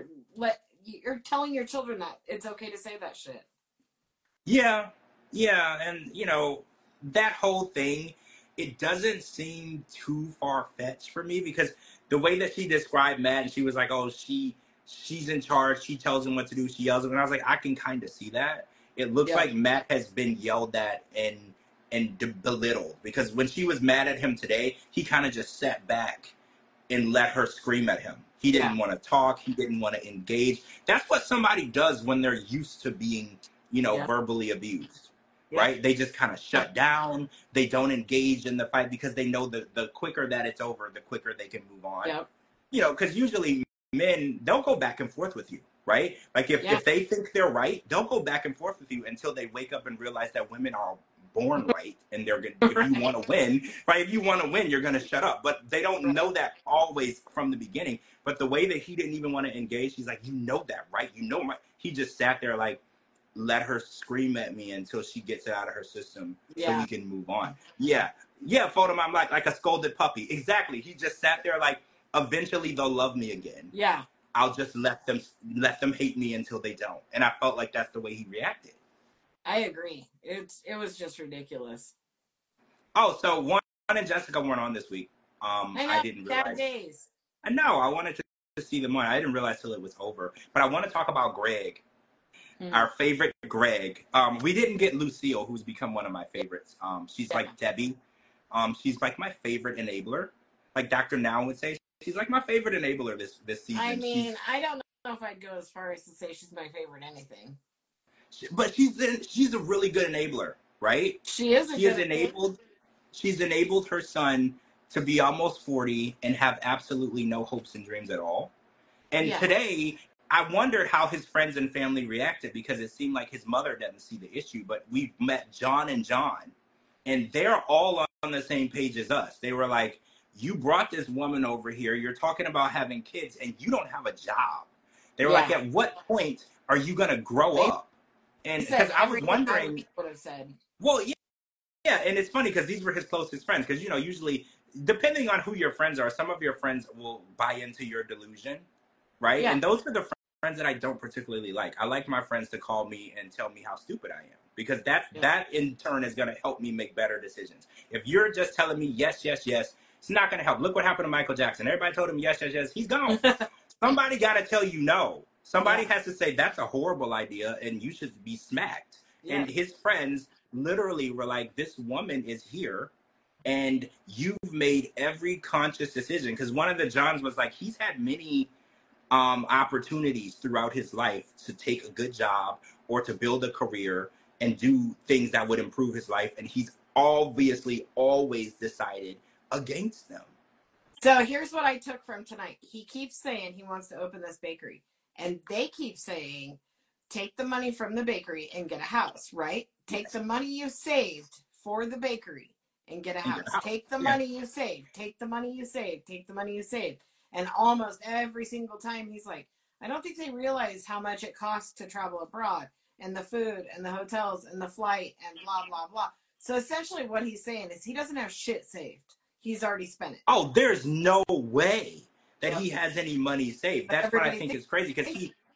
you're telling your children that it's okay to say that shit. Yeah. Yeah. And you know, that whole thing, it doesn't seem too far-fetched for me because the way that she described Matt, and she was like, oh, she's in charge. She tells him what to do. She yells at him. And I was like, I can kind of see that. It looks like Matt has been yelled at and belittled because when she was mad at him today, he kind of just sat back and let her scream at him. He didn't want to talk. He didn't want to engage. That's what somebody does when they're used to being, you know, verbally abused. Right? They just kind of shut down. They don't engage in the fight because they know the quicker that it's over, the quicker they can move on. You know, because usually men, they'll go back and forth with you, right? Like if they think they're right, they'll go back and forth with you until they wake up and realize that women are born right and they're good. If you want to win, right? If you want to win, you're going to shut up. But they don't know that always from the beginning. But the way that he didn't even want to engage, he's like, you know that, right? You know, he just sat there like, let her scream at me until she gets it out of her system so we can move on. Photo mom, like a scolded puppy. Exactly. He just sat there like, eventually they'll love me again. I'll just let them hate me until they don't. And I felt like that's the way he reacted. I agree. It was just ridiculous. Oh, so Juan and Jessica weren't on this week. I didn't realize. Bad days. I know. I wanted to see them on. I didn't realize till it was over. But I want to talk about Greg. our favorite Greg. We didn't get Lucille, who's become one of my favorites. She's like Debbie. She's like my favorite enabler. Like Dr. Now would say, she's like my favorite enabler this season. I mean, I don't know if I'd go as far as to say she's my favorite anything. But she's a really good enabler, right? She's enabled her son to be almost 40 and have absolutely no hopes and dreams at all. And today, I wondered how his friends and family reacted, because it seemed like his mother didn't see the issue. But we met John and John, and they're all on the same page as us. They were like, you brought this woman over here. You're talking about having kids, and you don't have a job. They were like, at what point are you going to grow up? And because I was wondering, would have said, well, yeah, and it's funny because these were his closest friends. Because, you know, usually, depending on who your friends are, some of your friends will buy into your delusion, right? Yeah. And those are the friends that I don't particularly like. I like my friends to call me and tell me how stupid I am, because that in turn is going to help me make better decisions. If you're just telling me yes, yes, yes, it's not going to help. Look what happened to Michael Jackson. Everybody told him yes, yes, yes. He's gone. Somebody got to tell you no. Somebody has to say that's a horrible idea and you should be smacked. Yeah. And his friends literally were like, this woman is here and you've made every conscious decision. Because one of the Johns was like, he's had many opportunities throughout his life to take a good job or to build a career and do things that would improve his life. And he's obviously always decided against them. So here's what I took from tonight. He keeps saying he wants to open this bakery. And they keep saying, take the money from the bakery and get a house, right? Take the money you saved for the bakery and get a house. Take the money you saved. Take the money you saved. Take the money you saved. And almost every single time he's like, I don't think they realize how much it costs to travel abroad, and the food and the hotels and the flight and blah, blah, blah. So essentially what he's saying is he doesn't have shit saved. He's already spent it. Oh, there's no way that he has any money saved. That's what I think is crazy, because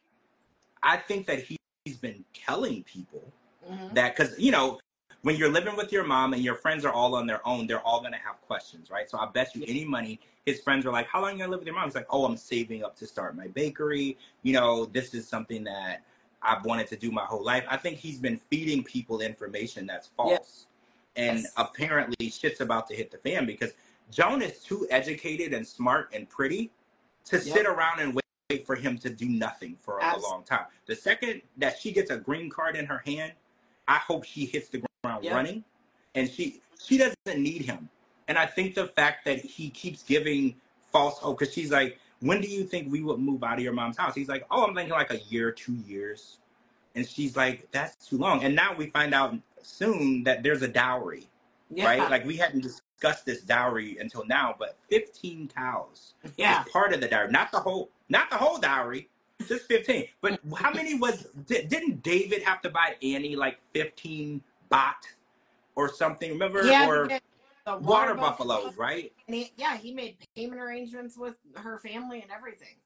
I think that he's been telling people that, because, you know, when you're living with your mom and your friends are all on their own, they're all going to have questions, right? So I bet you any money, his friends are like, how long are you going to live with your mom? He's like, oh, I'm saving up to start my bakery. You know, this is something that I've wanted to do my whole life. I think he's been feeding people information that's false. And apparently shit's about to hit the fan, because Joan is too educated and smart and pretty to sit around and wait for him to do nothing for a long time. The second that she gets a green card in her hand, I hope she hits the ground running. And she doesn't need him. And I think the fact that he keeps giving false hope, because she's like, when do you think we would move out of your mom's house? He's like, oh, I'm thinking like a year, 2 years. And she's like, that's too long. And now we find out soon that there's a dowry, right? Like, we hadn't discussed this dowry until now, but 15 cows is part of the dowry. Not the whole dowry, just 15. But how many didn't David have to buy Annie like 15 baht or something? Remember? Or the water buffaloes, right? And he made payment arrangements with her family and everything.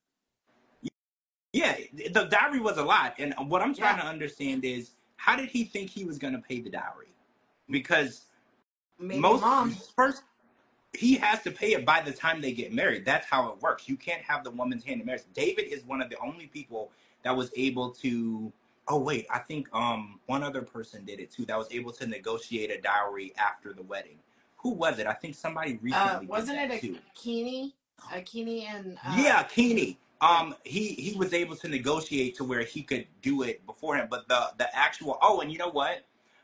Yeah, the dowry was a lot. And what I'm trying to understand is, how did he think he was going to pay the dowry? Because first, he has to pay it by the time they get married. That's how it works. You can't have the woman's hand in marriage. David is one of the only people that was able to, I think one other person did it too, that was able to negotiate a dowry after the wedding. Who was it? I think somebody recently wasn't did it too. Keeney and Keeney. He was able to negotiate to where he could do it beforehand, but the actual and you know what?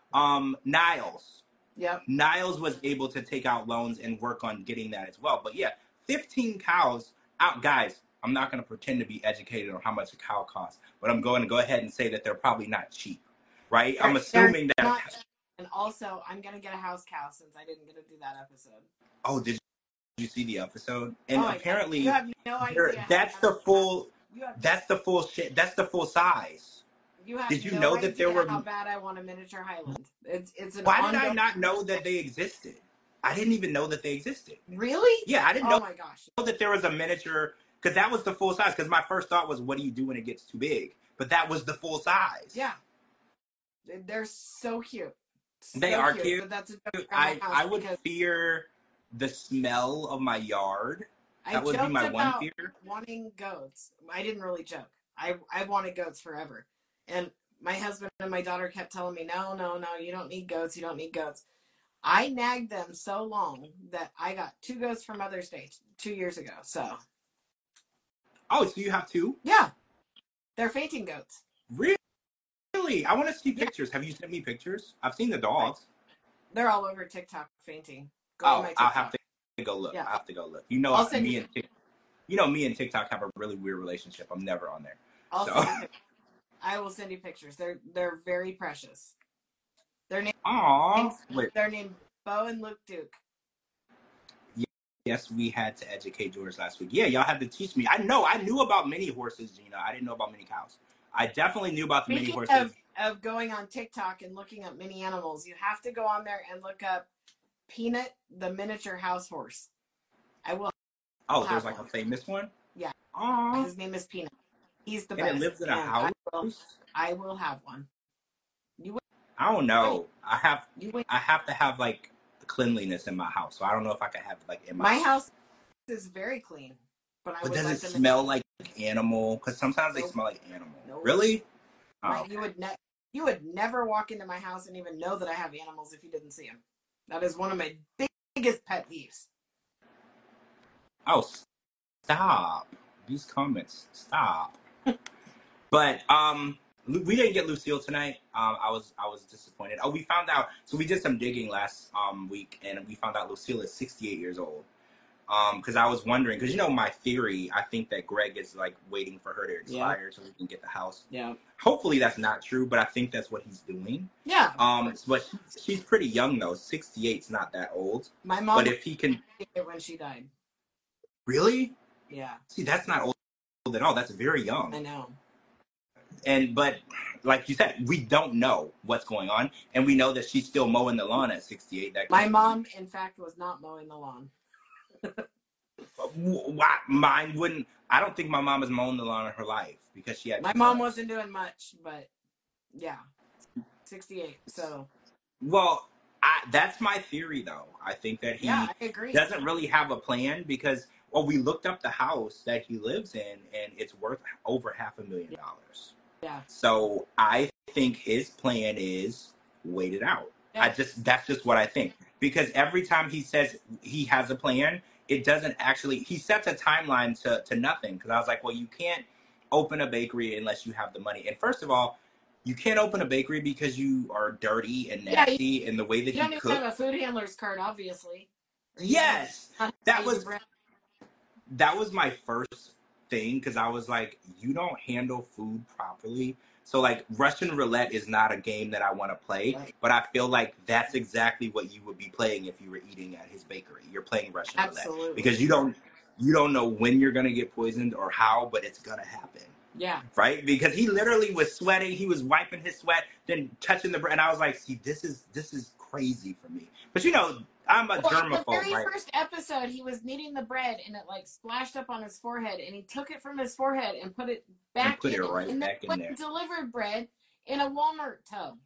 Niles. Yep. Niles was able to take out loans and work on getting that as well. But 15 cows out, guys. I'm not going to pretend to be educated on how much a cow costs, but I'm going to go ahead and say that they're probably not cheap, right? I'm assuming that. And also, I'm going to get a house cow since I didn't get to do that episode. Oh, did you see the episode? And apparently, you have no idea. That's the full shit. That's the full size. Did you know that there were? How bad I want a miniature Highland. It's. Why did I not know that they existed? I didn't even know that they existed. Really? Yeah, I didn't know. Oh my gosh. That there was a miniature, because that was the full size. Because my first thought was, what do you do when it gets too big? But that was the full size. Yeah. They're so cute. They are cute. But that's I would fear the smell of my yard. That would be my one fear. Wanting goats. I didn't really joke. I wanted goats forever. And my husband and my daughter kept telling me, no, you don't need goats. You don't need goats. I nagged them so long that I got 2 goats for Mother's Day 2 years ago. So. Oh, so you have 2? Yeah. They're fainting goats. Really? I want to see pictures. Have you sent me pictures? I've seen the dogs. They're all over TikTok fainting. Go Oh, on my TikTok. I'll have to go look. Yeah. I have to go look. You know, me and TikTok have a really weird relationship. I'm never on there. I will send you pictures. They're very precious. They're named Bo and Luke Duke. Yes, we had to educate George last week. Yeah, y'all had to teach me. I knew about mini horses, Gina. I didn't know about mini cows. I definitely knew about the mini horses. Of going on TikTok and looking up mini animals, you have to go on there and look up Peanut, the miniature house horse. Oh, there's like a famous one? Yeah. Aww. His name is Peanut. He's the best. And it lives in a house? I will have one. I don't know. I have to have like the cleanliness in my house. So I don't know if I can have like in my house is very clean. But does it smell like animal? Because sometimes they smell like animal. Nope. Really? Oh. You would never walk into my house and even know that I have animals if you didn't see them. That is one of my biggest pet peeves. Oh, stop. These comments. Stop. But we didn't get Lucille tonight. I was disappointed. Oh, we found out. So we did some digging last week, and we found out Lucille is 68 years old. Because I was wondering, because my theory, I think that Greg is like waiting for her to expire so we can get the house. Yeah. Hopefully that's not true, but I think that's what he's doing. Yeah. But she's pretty young though. 68's not that old. My mom. But if he can. When she died. Really? Yeah. See, that's not old at all. That's very young. I know. But like you said, we don't know what's going on, and we know that she's still mowing the lawn at 68. My mom, in fact, was not mowing the lawn. Mine wouldn't. I don't think my mom has mown the lawn in her life because she had. My mom wasn't doing much, but yeah, 68. So. Well, that's my theory, though. I think that he I agree. Doesn't really have a plan because we looked up the house that he lives in, and it's worth over $500,000. Yeah. So I think his plan is wait it out. Yeah. That's just what I think. Because every time he says he has a plan, it doesn't actually, he sets a timeline to nothing. Because I was like, well, you can't open a bakery unless you have the money. And first of all, you can't open a bakery because you are dirty and nasty in the way that you don't cook. even have a food handler's card, obviously. Yes. That was my first thing, because I was like, you don't handle food properly. So like Russian roulette is not a game that I want to play, but I feel like that's exactly what you would be playing if you were eating at his bakery. You're playing Russian roulette because you don't know when you're going to get poisoned or how, but it's going to happen. Yeah. Right? Because he literally was sweating. He was wiping his sweat, then touching the bread. And I was like, see, this is crazy for me. But I'm a germaphobe, right? The very first episode, he was kneading the bread, and it like splashed up on his forehead, and he took it from his forehead and put it back in, and back in there. Delivered bread in a Walmart tub.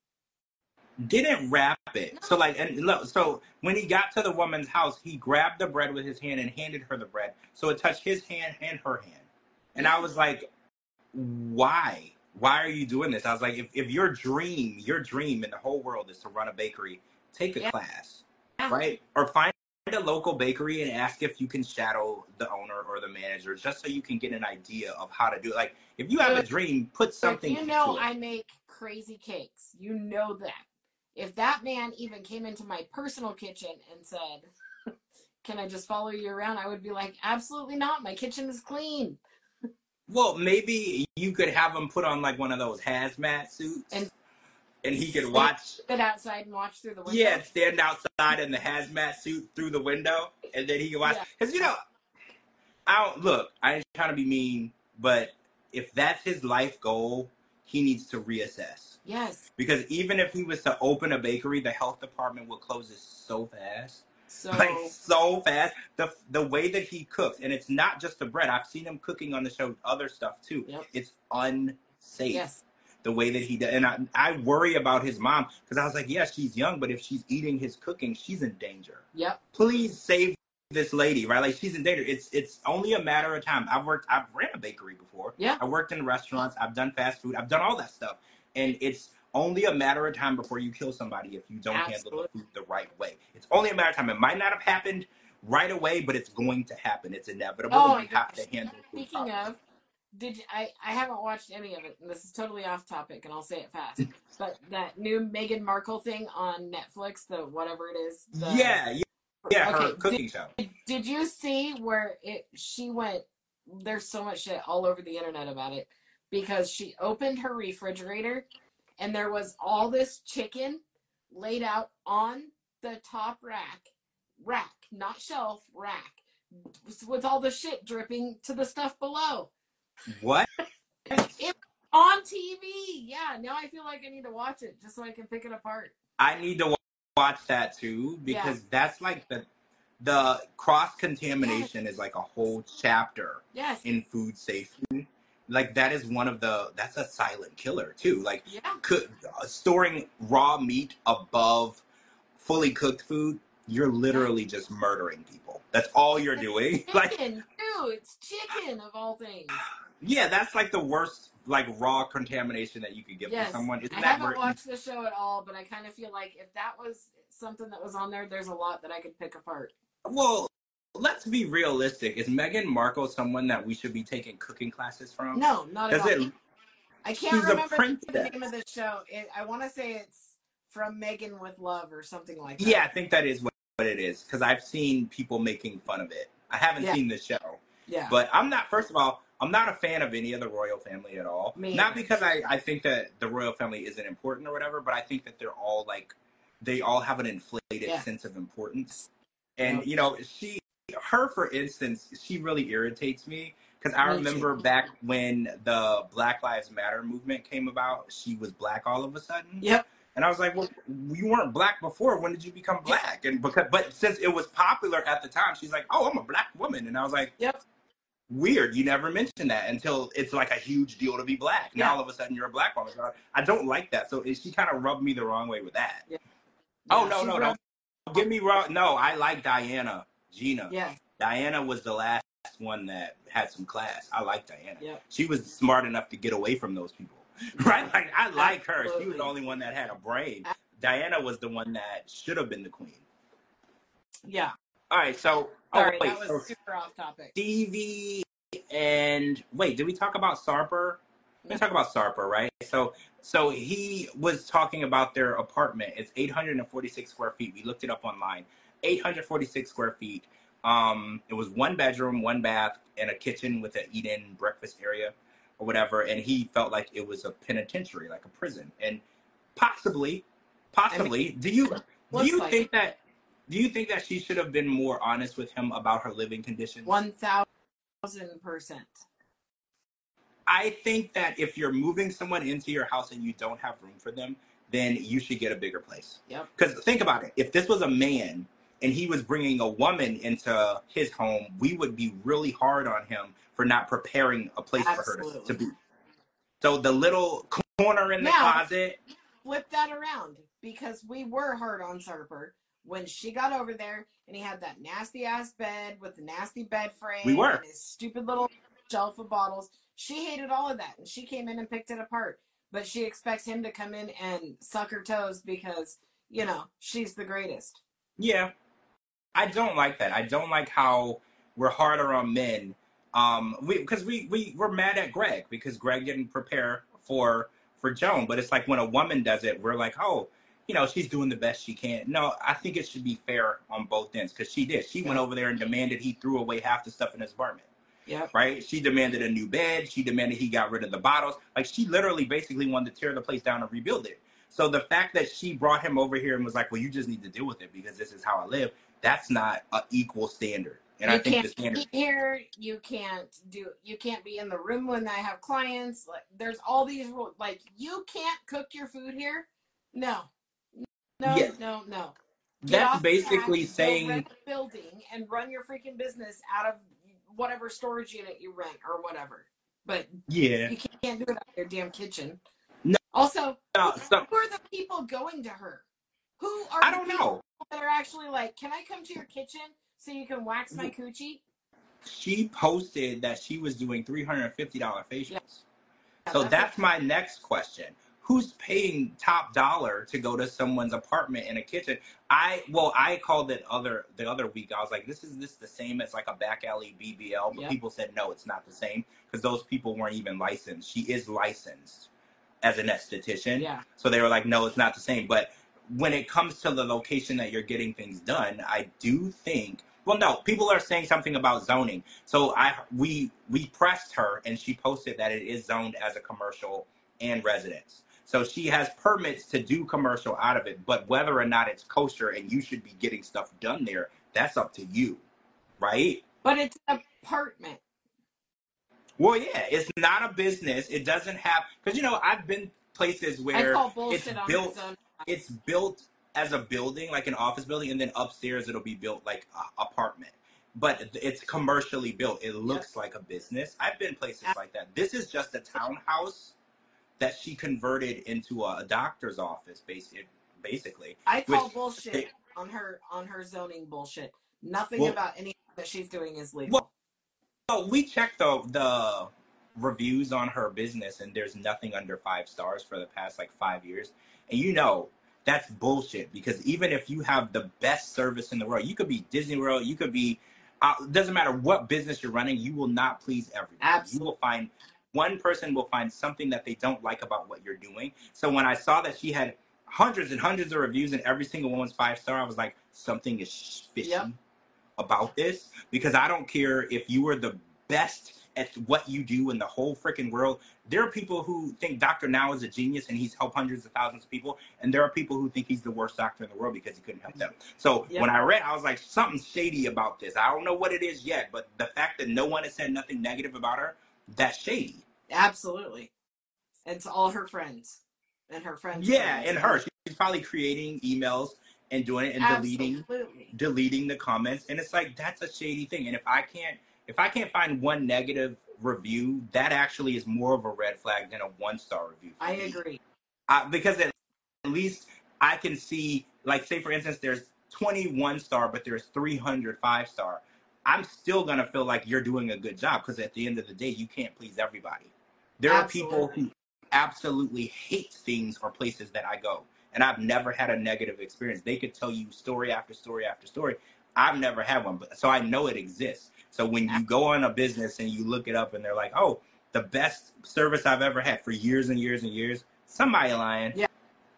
Didn't wrap it. No. So when he got to the woman's house, he grabbed the bread with his hand and handed her the bread. So it touched his hand and her hand. And I was like, why? Why are you doing this? I was like, if your dream in the whole world is to run a bakery, take a class. Right? Or find a local bakery and ask if you can shadow the owner or the manager just so you can get an idea of how to do it. Like, if you have a dream, put something into it. I make crazy cakes. You know that. If that man even came into my personal kitchen and said, can I just follow you around? I would be like, absolutely not. My kitchen is clean. Well, maybe you could have him put on like one of those hazmat suits. And he could watch. Sit outside and watch through the window. Yeah, stand outside in the hazmat suit through the window, and then he can watch. Because I ain't trying to be mean, but if that's his life goal, he needs to reassess. Yes. Because even if he was to open a bakery, the health department will close it so fast. So fast. The way that he cooks, and it's not just the bread. I've seen him cooking on the show other stuff too. Yep. It's unsafe. Yes. The way that he does. And I worry about his mom, because I was like, yeah, she's young, but if she's eating his cooking, she's in danger. Yep. Please save this lady, right? Like, she's in danger. It's only a matter of time. I've ran a bakery before. Yeah. I worked in restaurants. I've done fast food. I've done all that stuff. And it's only a matter of time before you kill somebody if you don't handle Absolutely. the food the right way. It's only a matter of time. It might not have happened right away, but it's going to happen. It's inevitable. Oh and my you have gosh. to handle food Speaking properly. of, I haven't watched any of it, and this is totally off topic, and I'll say it fast. But that new Meghan Markle thing on Netflix, the whatever it is, her cooking show. Did you see where she went? There's so much shit all over the internet about it because she opened her refrigerator and there was all this chicken laid out on the top rack, not shelf, rack, with all the shit dripping to the stuff below. What? It on TV. Yeah, now I feel like I need to watch it just so I can pick it apart. I need to watch that too because that's like the cross-contamination is like a whole chapter in food safety. Like that is that's a silent killer too. Like storing raw meat above fully cooked food, you're literally just murdering people. That's all you're doing. Chicken, it's chicken of all things. Yeah, that's like the worst like raw contamination that you could give to someone. I haven't watched the show at all, but I kind of feel like if that was something that was on there's a lot that I could pick apart. Well, let's be realistic. Is Meghan Markle someone that we should be taking cooking classes from? No, not at all. I can't remember the name of the show. I want to say it's From Meghan with Love or something like that. Yeah, I think that is what it is because I've seen people making fun of it. I haven't seen the show. Yeah. But first of all, I'm not a fan of any of the royal family at all. Not because I think that the royal family isn't important or whatever, but I think that they're all like, they all have an inflated sense of importance. And, you know, her, for instance, she really irritates me because I remember back when the Black Lives Matter movement came about, she was black all of a sudden. Yep. And I was like, well, you weren't black before. When did you become black? And but since it was popular at the time, she's like, oh, I'm a black woman. And I was like, weird. You never mentioned that until it's like a huge deal to be black. Now all of a sudden you're a black woman. So I don't like that. So she kind of rubbed me the wrong way with that. Yeah. Oh, no. Don't get me wrong. No, I like Gina. Yeah. Diana was the last one that had some class. I like Diana. Yeah. She was smart enough to get away from those people. Right? Like, I like her. She was the only one that had a brain. Diana was the one that should have been the queen. Yeah. All right, so... Sorry, that was super off topic. Stevie and... Wait, did we talk about Sarper? We talk about Sarper, right? So he was talking about their apartment. It's 846 square feet. We looked it up online. 846 square feet. It was 1 bedroom, 1 bath, and a kitchen with an eat-in breakfast area or whatever. And he felt like it was a penitentiary, like a prison. And possibly, do you think that she should have been more honest with him about her living conditions? 1,000%. I think that if you're moving someone into your house and you don't have room for them, then you should get a bigger place. Yep. Because think about it. If this was a man and he was bringing a woman into his home, we would be really hard on him for not preparing a place for her to be. So the little corner in the closet. Flip that around, because we were hard on Sarper when she got over there and he had that nasty ass bed with the nasty bed frame. We were. And his stupid little shelf of bottles. She hated all of that and she came in and picked it apart. But she expects him to come in and suck her toes because, you know, she's the greatest. Yeah. I don't like that. I don't like how we're harder on men. Because we're mad at Greg because Greg didn't prepare for Joan. But it's like when a woman does it, we're like, oh, you know, she's doing the best she can. No, I think it should be fair on both ends because she did. She went over there and demanded he threw away half the stuff in his apartment. Yeah. Right? She demanded a new bed. She demanded he got rid of the bottles. Like, she literally basically wanted to tear the place down and rebuild it. So the fact that she brought him over here and was like, well, you just need to deal with it because this is how I live, that's not an equal standard. And I think the standard here, you can't be in the room when I have clients. Like, there's all these rules. Like, you can't cook your food here. No. That's basically saying rent a building and run your freaking business out of whatever storage unit you rent or whatever. But you can't do it out of your damn kitchen. No. Also, who are the people going to her? Who are I don't know that are actually like, can I come to your kitchen so you can wax my coochie? She posted that she was doing $350 facials. Yeah. So that's my next question. who's paying top dollar to go to someone's apartment in a kitchen? I called it the other week. I was like, this the same as like a back alley BBL? But people said no, it's not the same because those people weren't even licensed. She is licensed as an esthetician. Yeah. So they were like, no, it's not the same. But when it comes to the location that you're getting things done, I do think, well, no, people are saying something about zoning. So we pressed her and she posted that it is zoned as a commercial and residence. So she has permits to do commercial out of it, but whether or not it's kosher and you should be getting stuff done there, that's up to you, right? But it's an apartment. Well, yeah, it's not a business. It doesn't have, because, you know, I've been places where it's built as a building, like an office building, and then upstairs it'll be built like an apartment. But it's commercially built. It looks like a business. I've been places like that. This is just a townhouse that she converted into a doctor's office, basically. I call bullshit on her zoning bullshit. Nothing about anything that she's doing is legal. Well, we checked the reviews on her business, and there's nothing under 5 stars for the past like 5 years. And you know that's bullshit, because even if you have the best service in the world, you could be Disney World, you could be doesn't matter what business you're running, you will not please everyone. Absolutely. You will find one person will find something that they don't like about what you're doing. So when I saw that she had hundreds and hundreds of reviews and every single one was 5 star, I was like, something is fishy about this, because I don't care if you are the best at what you do in the whole freaking world. There are people who think Dr. Now is a genius and he's helped hundreds of thousands of people, and there are people who think he's the worst doctor in the world because he couldn't help them. So when I read, I was like, something's shady about this. I don't know what it is yet, but the fact that no one has said nothing negative about her, that's shady. Absolutely. It's all her friends and her friends. Yeah, and her. She's probably creating emails and doing it and deleting the comments. And it's like, that's a shady thing. And if I can't find one negative review, that actually is more of a red flag than a 1-star review. I agree. Because at least I can see, like, say for instance, there's 21 star, but there's 300 5-star. I'm still going to feel like you're doing a good job, because at the end of the day, you can't please everybody. There are people who absolutely hate things or places that I go, and I've never had a negative experience. They could tell you story after story after story. I've never had one, so I know it exists. So when you go on a business and you look it up and they're like, oh, the best service I've ever had for years and years and years, somebody lying. Yeah.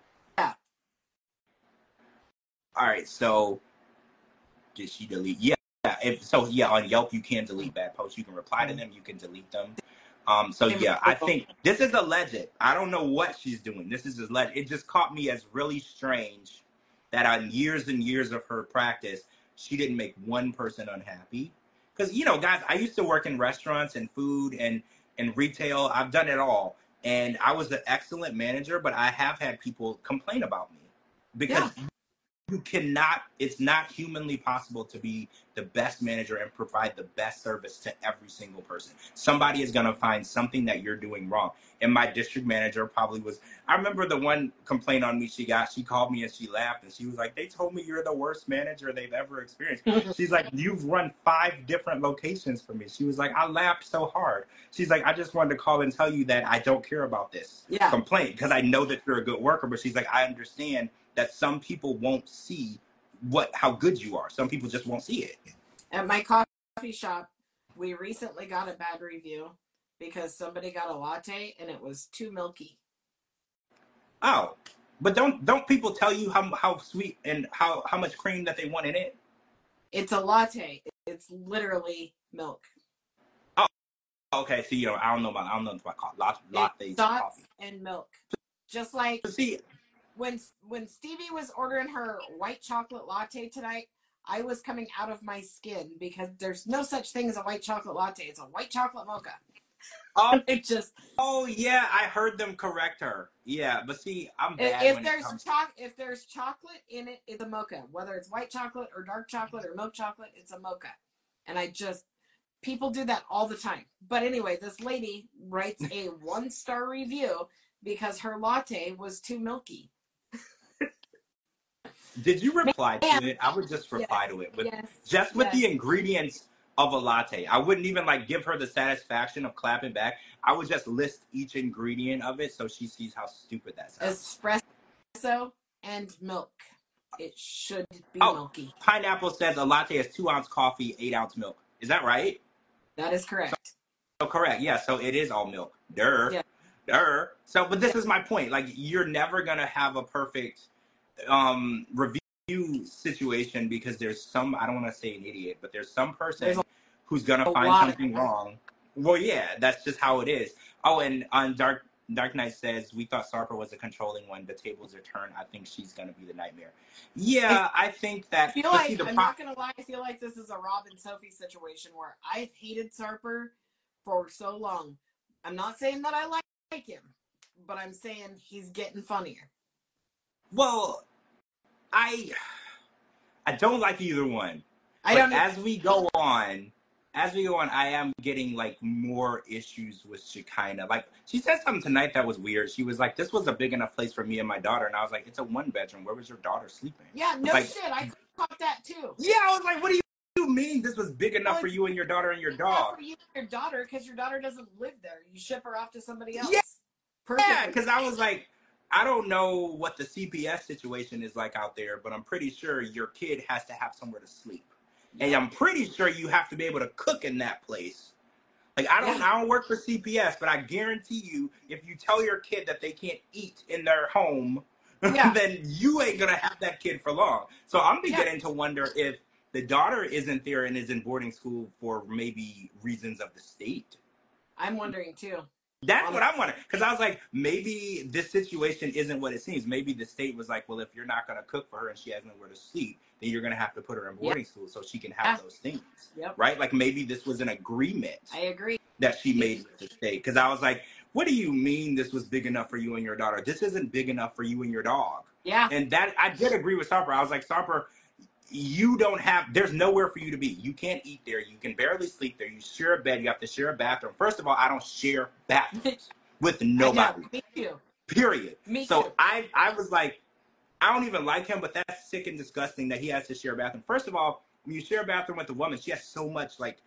All right, so did she delete? Yeah. On Yelp, you can delete bad posts. You can reply to them. You can delete them. I think this is alleged. I don't know what she's doing. This is alleged. It just caught me as really strange that on years and years of her practice, she didn't make one person unhappy. Because, you know, guys, I used to work in restaurants and food and retail. I've done it all. And I was an excellent manager, but I have had people complain about me. Because you cannot, it's not humanly possible to be the best manager and provide the best service to every single person. Somebody is going to find something that you're doing wrong. And my district manager probably was, I remember the one complaint on me she called me and she laughed and she was like, they told me you're the worst manager they've ever experienced. She's like, you've run 5 different locations for me. She was like, I laughed so hard. She's like, I just wanted to call and tell you that I don't care about this complaint, because I know that you're a good worker. But she's like, I understand that some people won't see how good you are. Some people just won't see it. At my coffee shop, we recently got a bad review because somebody got a latte and it was too milky. Oh, but don't people tell you how sweet and how much cream that they want in it? It's a latte. It's literally milk. Oh, okay. So, you know, I don't know if I call it lattes. Dots and milk. Just like when Stevie was ordering her white chocolate latte tonight, I was coming out of my skin because there's no such thing as a white chocolate latte. It's a white chocolate mocha. Oh yeah, I heard them correct her. Yeah, but see, I'm bad if there's chocolate in it, it's a mocha. Whether it's white chocolate or dark chocolate or milk chocolate, it's a mocha. And people do that all the time. But anyway, this lady writes a 1-star review because her latte was too milky. Did you reply to it? I would just reply to it with the ingredients of a latte. I wouldn't even like give her the satisfaction of clapping back. I would just list each ingredient of it so she sees how stupid that sounds. Espresso and milk. It should be milky. Pineapple says a latte is 2 ounce coffee, 8 ounce milk. Is that right? That is correct. So correct. Yeah. So it is all milk. Duh. So, but this is my point. Like, you're never gonna have a perfect review situation because there's some, I don't want to say an idiot, but there's some person who's gonna find something wrong. Well, yeah, that's just how it is. Oh, and on Dark Knight says, we thought Sarper was a controlling one. The tables are turned. I think she's going to be the nightmare. Yeah, I think that. I feel like, I'm not going to lie, I feel like this is a Rob and Sophie situation where I've hated Sarper for so long. I'm not saying that I like him, but I'm saying he's getting funnier. Well, I don't like either one. As we go on, I am getting like more issues with Shekinah. Like, she said something tonight that was weird. She was like, "This was a big enough place for me and my daughter," and I was like, "It's a 1-bedroom. Where was your daughter sleeping?" Yeah, no shit. I caught that too. Yeah, I was like, "What do you mean this was big enough for you and your daughter and your dog?" For you and your daughter, because your daughter doesn't live there. You ship her off to somebody else. Yeah, because I was like, I don't know what the CPS situation is like out there, but I'm pretty sure your kid has to have somewhere to sleep. And I'm pretty sure you have to be able to cook in that place. Like, I don't work for CPS, but I guarantee you, if you tell your kid that they can't eat in their home, then you ain't going to have that kid for long. So I'm beginning to wonder if the daughter isn't there and is in boarding school for maybe reasons of the state. I'm wondering, too. That's what I'm wondering. Because I was like, maybe this situation isn't what it seems. Maybe the state was like, well, if you're not going to cook for her and she has nowhere to sleep, then you're going to have to put her in boarding school so she can have those things. Right? Like, maybe this was an agreement. I agree. That she made with the state. Because I was like, what do you mean this was big enough for you and your daughter? This isn't big enough for you and your dog. Yeah. And that, I did agree with Sarper. I was like, Sarper, there's nowhere for you to be. You can't eat there. You can barely sleep there. You share a bed. You have to share a bathroom. First of all, I don't share bathrooms with nobody. Me too. Period. Me so too. I was like, I don't even like him, but that's sick and disgusting that he has to share a bathroom. First of all, when you share a bathroom with a woman, she has so much like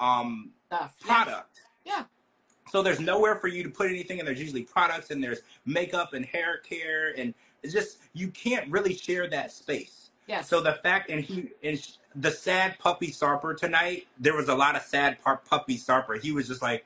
product. Yeah. So there's nowhere for you to put anything, and there's usually products, and there's makeup and hair care, and it's just, you can't really share that space. Yes. So the fact, the sad puppy Sarper tonight, there was a lot of sad puppy Sarper. He was just like,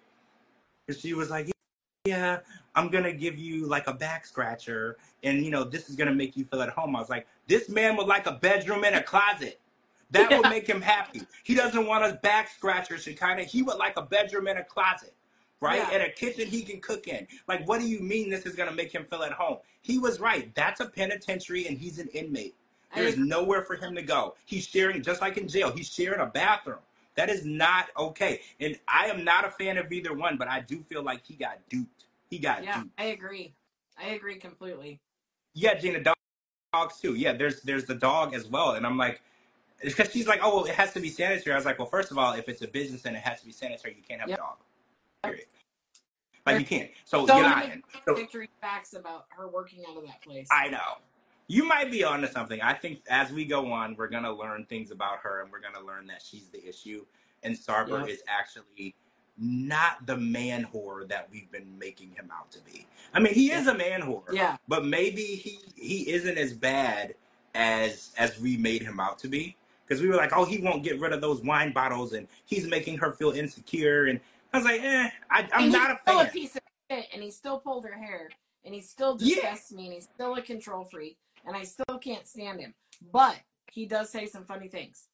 she was like, yeah, I'm going to give you like a back scratcher, and this is going to make you feel at home. I was like, this man would like a bedroom and a closet. That would make him happy. He doesn't want a back scratcher, he would like a bedroom and a closet. Right? And a kitchen he can cook in. Like, what do you mean this is going to make him feel at home? He was right. That's a penitentiary, and he's an inmate. There's nowhere for him to go. He's sharing, just like in jail, he's sharing a bathroom. That is not okay. And I am not a fan of either one, but I do feel like he got duped. Duped. I agree. I agree completely. Yeah, Gina, dogs too. Yeah, there's the dog as well. And I'm like, because she's like, oh, well, it has to be sanitary. I was like, well, first of all, if it's a business and it has to be sanitary, you can't have a dog. Period. Like, you can't. So you're lying. Victory facts about her working out of that place. I know. You might be onto something. I think as we go on, we're going to learn things about her, and we're going to learn that she's the issue. And Sarper is actually not the man whore that we've been making him out to be. I mean, he is a man whore. Yeah. But maybe he isn't as bad as we made him out to be. Because we were like, oh, he won't get rid of those wine bottles, and he's making her feel insecure. And I was like, I'm not a fan. He's still a piece of shit, and he still pulled her hair, and he still disgusts me, and he's still a control freak, and I still can't stand him. But he does say some funny things.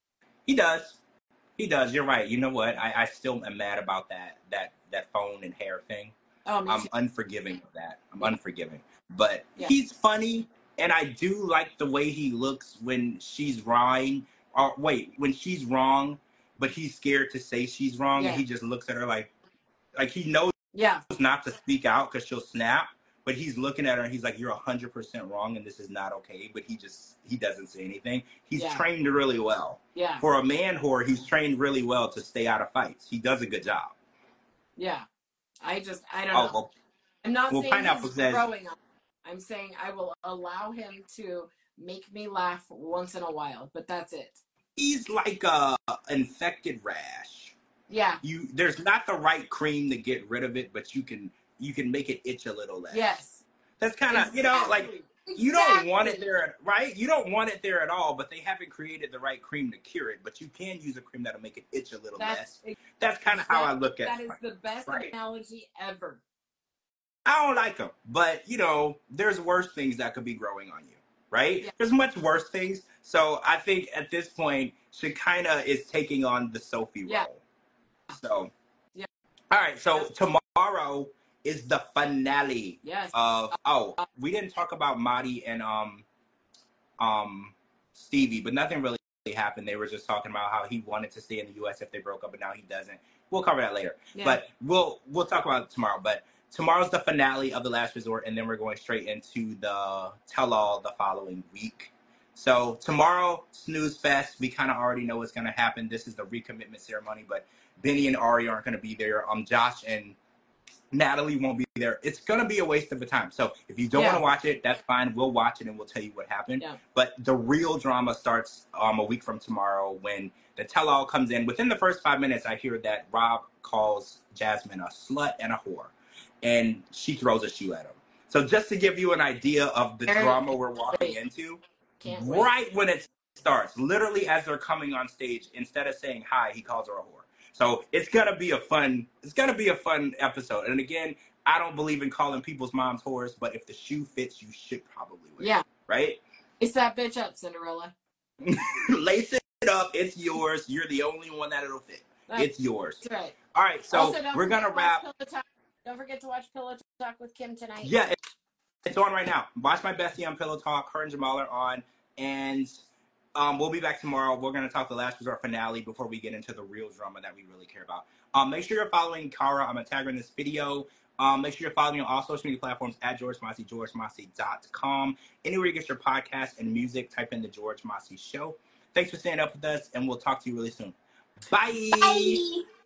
He does. You're right. You know what? I still am mad about that phone and hair thing. Oh, I'm unforgiving of that. I'm unforgiving. But he's funny, and I do like the way he looks when she's wrong. When she's wrong, but he's scared to say she's wrong, and he just looks at her like he knows not to speak out because she'll snap. But he's looking at her and he's like, "You're 100% wrong, and this is not okay." But he doesn't say anything. He's trained really well. Yeah. For a man whore, he's trained really well to stay out of fights. He does a good job. Yeah. I don't know. Well, I'm not saying Pineapple he's says, growing up. I'm saying I will allow him to make me laugh once in a while, but that's it. He's like a infected rash. Yeah. There's not the right cream to get rid of it, but you can make it itch a little less. Yes. That's kind of, like, you don't want it there, right? You don't want it there at all, but they haven't created the right cream to cure it. But you can use a cream that'll make it itch a little less. That's kind of how I look at it. That is the best analogy ever. I don't like them, but, there's worse things that could be growing on you, right? Yeah. There's much worse things. So I think at this point, Shekinah is taking on the Sophie role. So, all right. So tomorrow is the finale of. Oh, we didn't talk about Madi and Stevie, but nothing really happened. They were just talking about how he wanted to stay in the U.S. if they broke up, but now he doesn't. We'll cover that later. Yeah. But we'll talk about it tomorrow. But tomorrow's the finale of The Last Resort, and then we're going straight into the tell-all the following week. So tomorrow, Snooze Fest. We kind of already know what's going to happen. This is the recommitment ceremony, but Benny and Ari aren't going to be there. Josh and Natalie won't be there. It's going to be a waste of the time. So if you don't want to watch it, that's fine. We'll watch it and we'll tell you what happened. Yeah. But the real drama starts a week from tomorrow when the tell-all comes in. Within the first 5 minutes, I hear that Rob calls Jasmine a slut and a whore, and she throws a shoe at him. So just to give you an idea of the drama we're walking into, right when it starts, literally as they're coming on stage, instead of saying hi, he calls her a whore. So it's gonna be a fun episode. And again, I don't believe in calling people's moms whores, but if the shoe fits, you should probably wear it. Yeah. Right? Lace that bitch up, Cinderella. Lace it up. It's yours. You're the only one that it'll fit. It's yours. That's right. All right, so also, we're gonna wrap. Don't forget to watch Pillow Talk with Kim tonight. Yeah, it's on right now. Watch my bestie on Pillow Talk. Her and Jamal are on, and we'll be back tomorrow. We're going to talk the Last Resort finale before we get into the real drama that we really care about. Make sure you're following Kara. I'm going to tag her in this video. Make sure you're following me on all social media platforms at George Mossey, GeorgeMossey.com. Anywhere you get your podcast and music, type in The George Mossey Show. Thanks for staying up with us, and we'll talk to you really soon. Bye. Bye.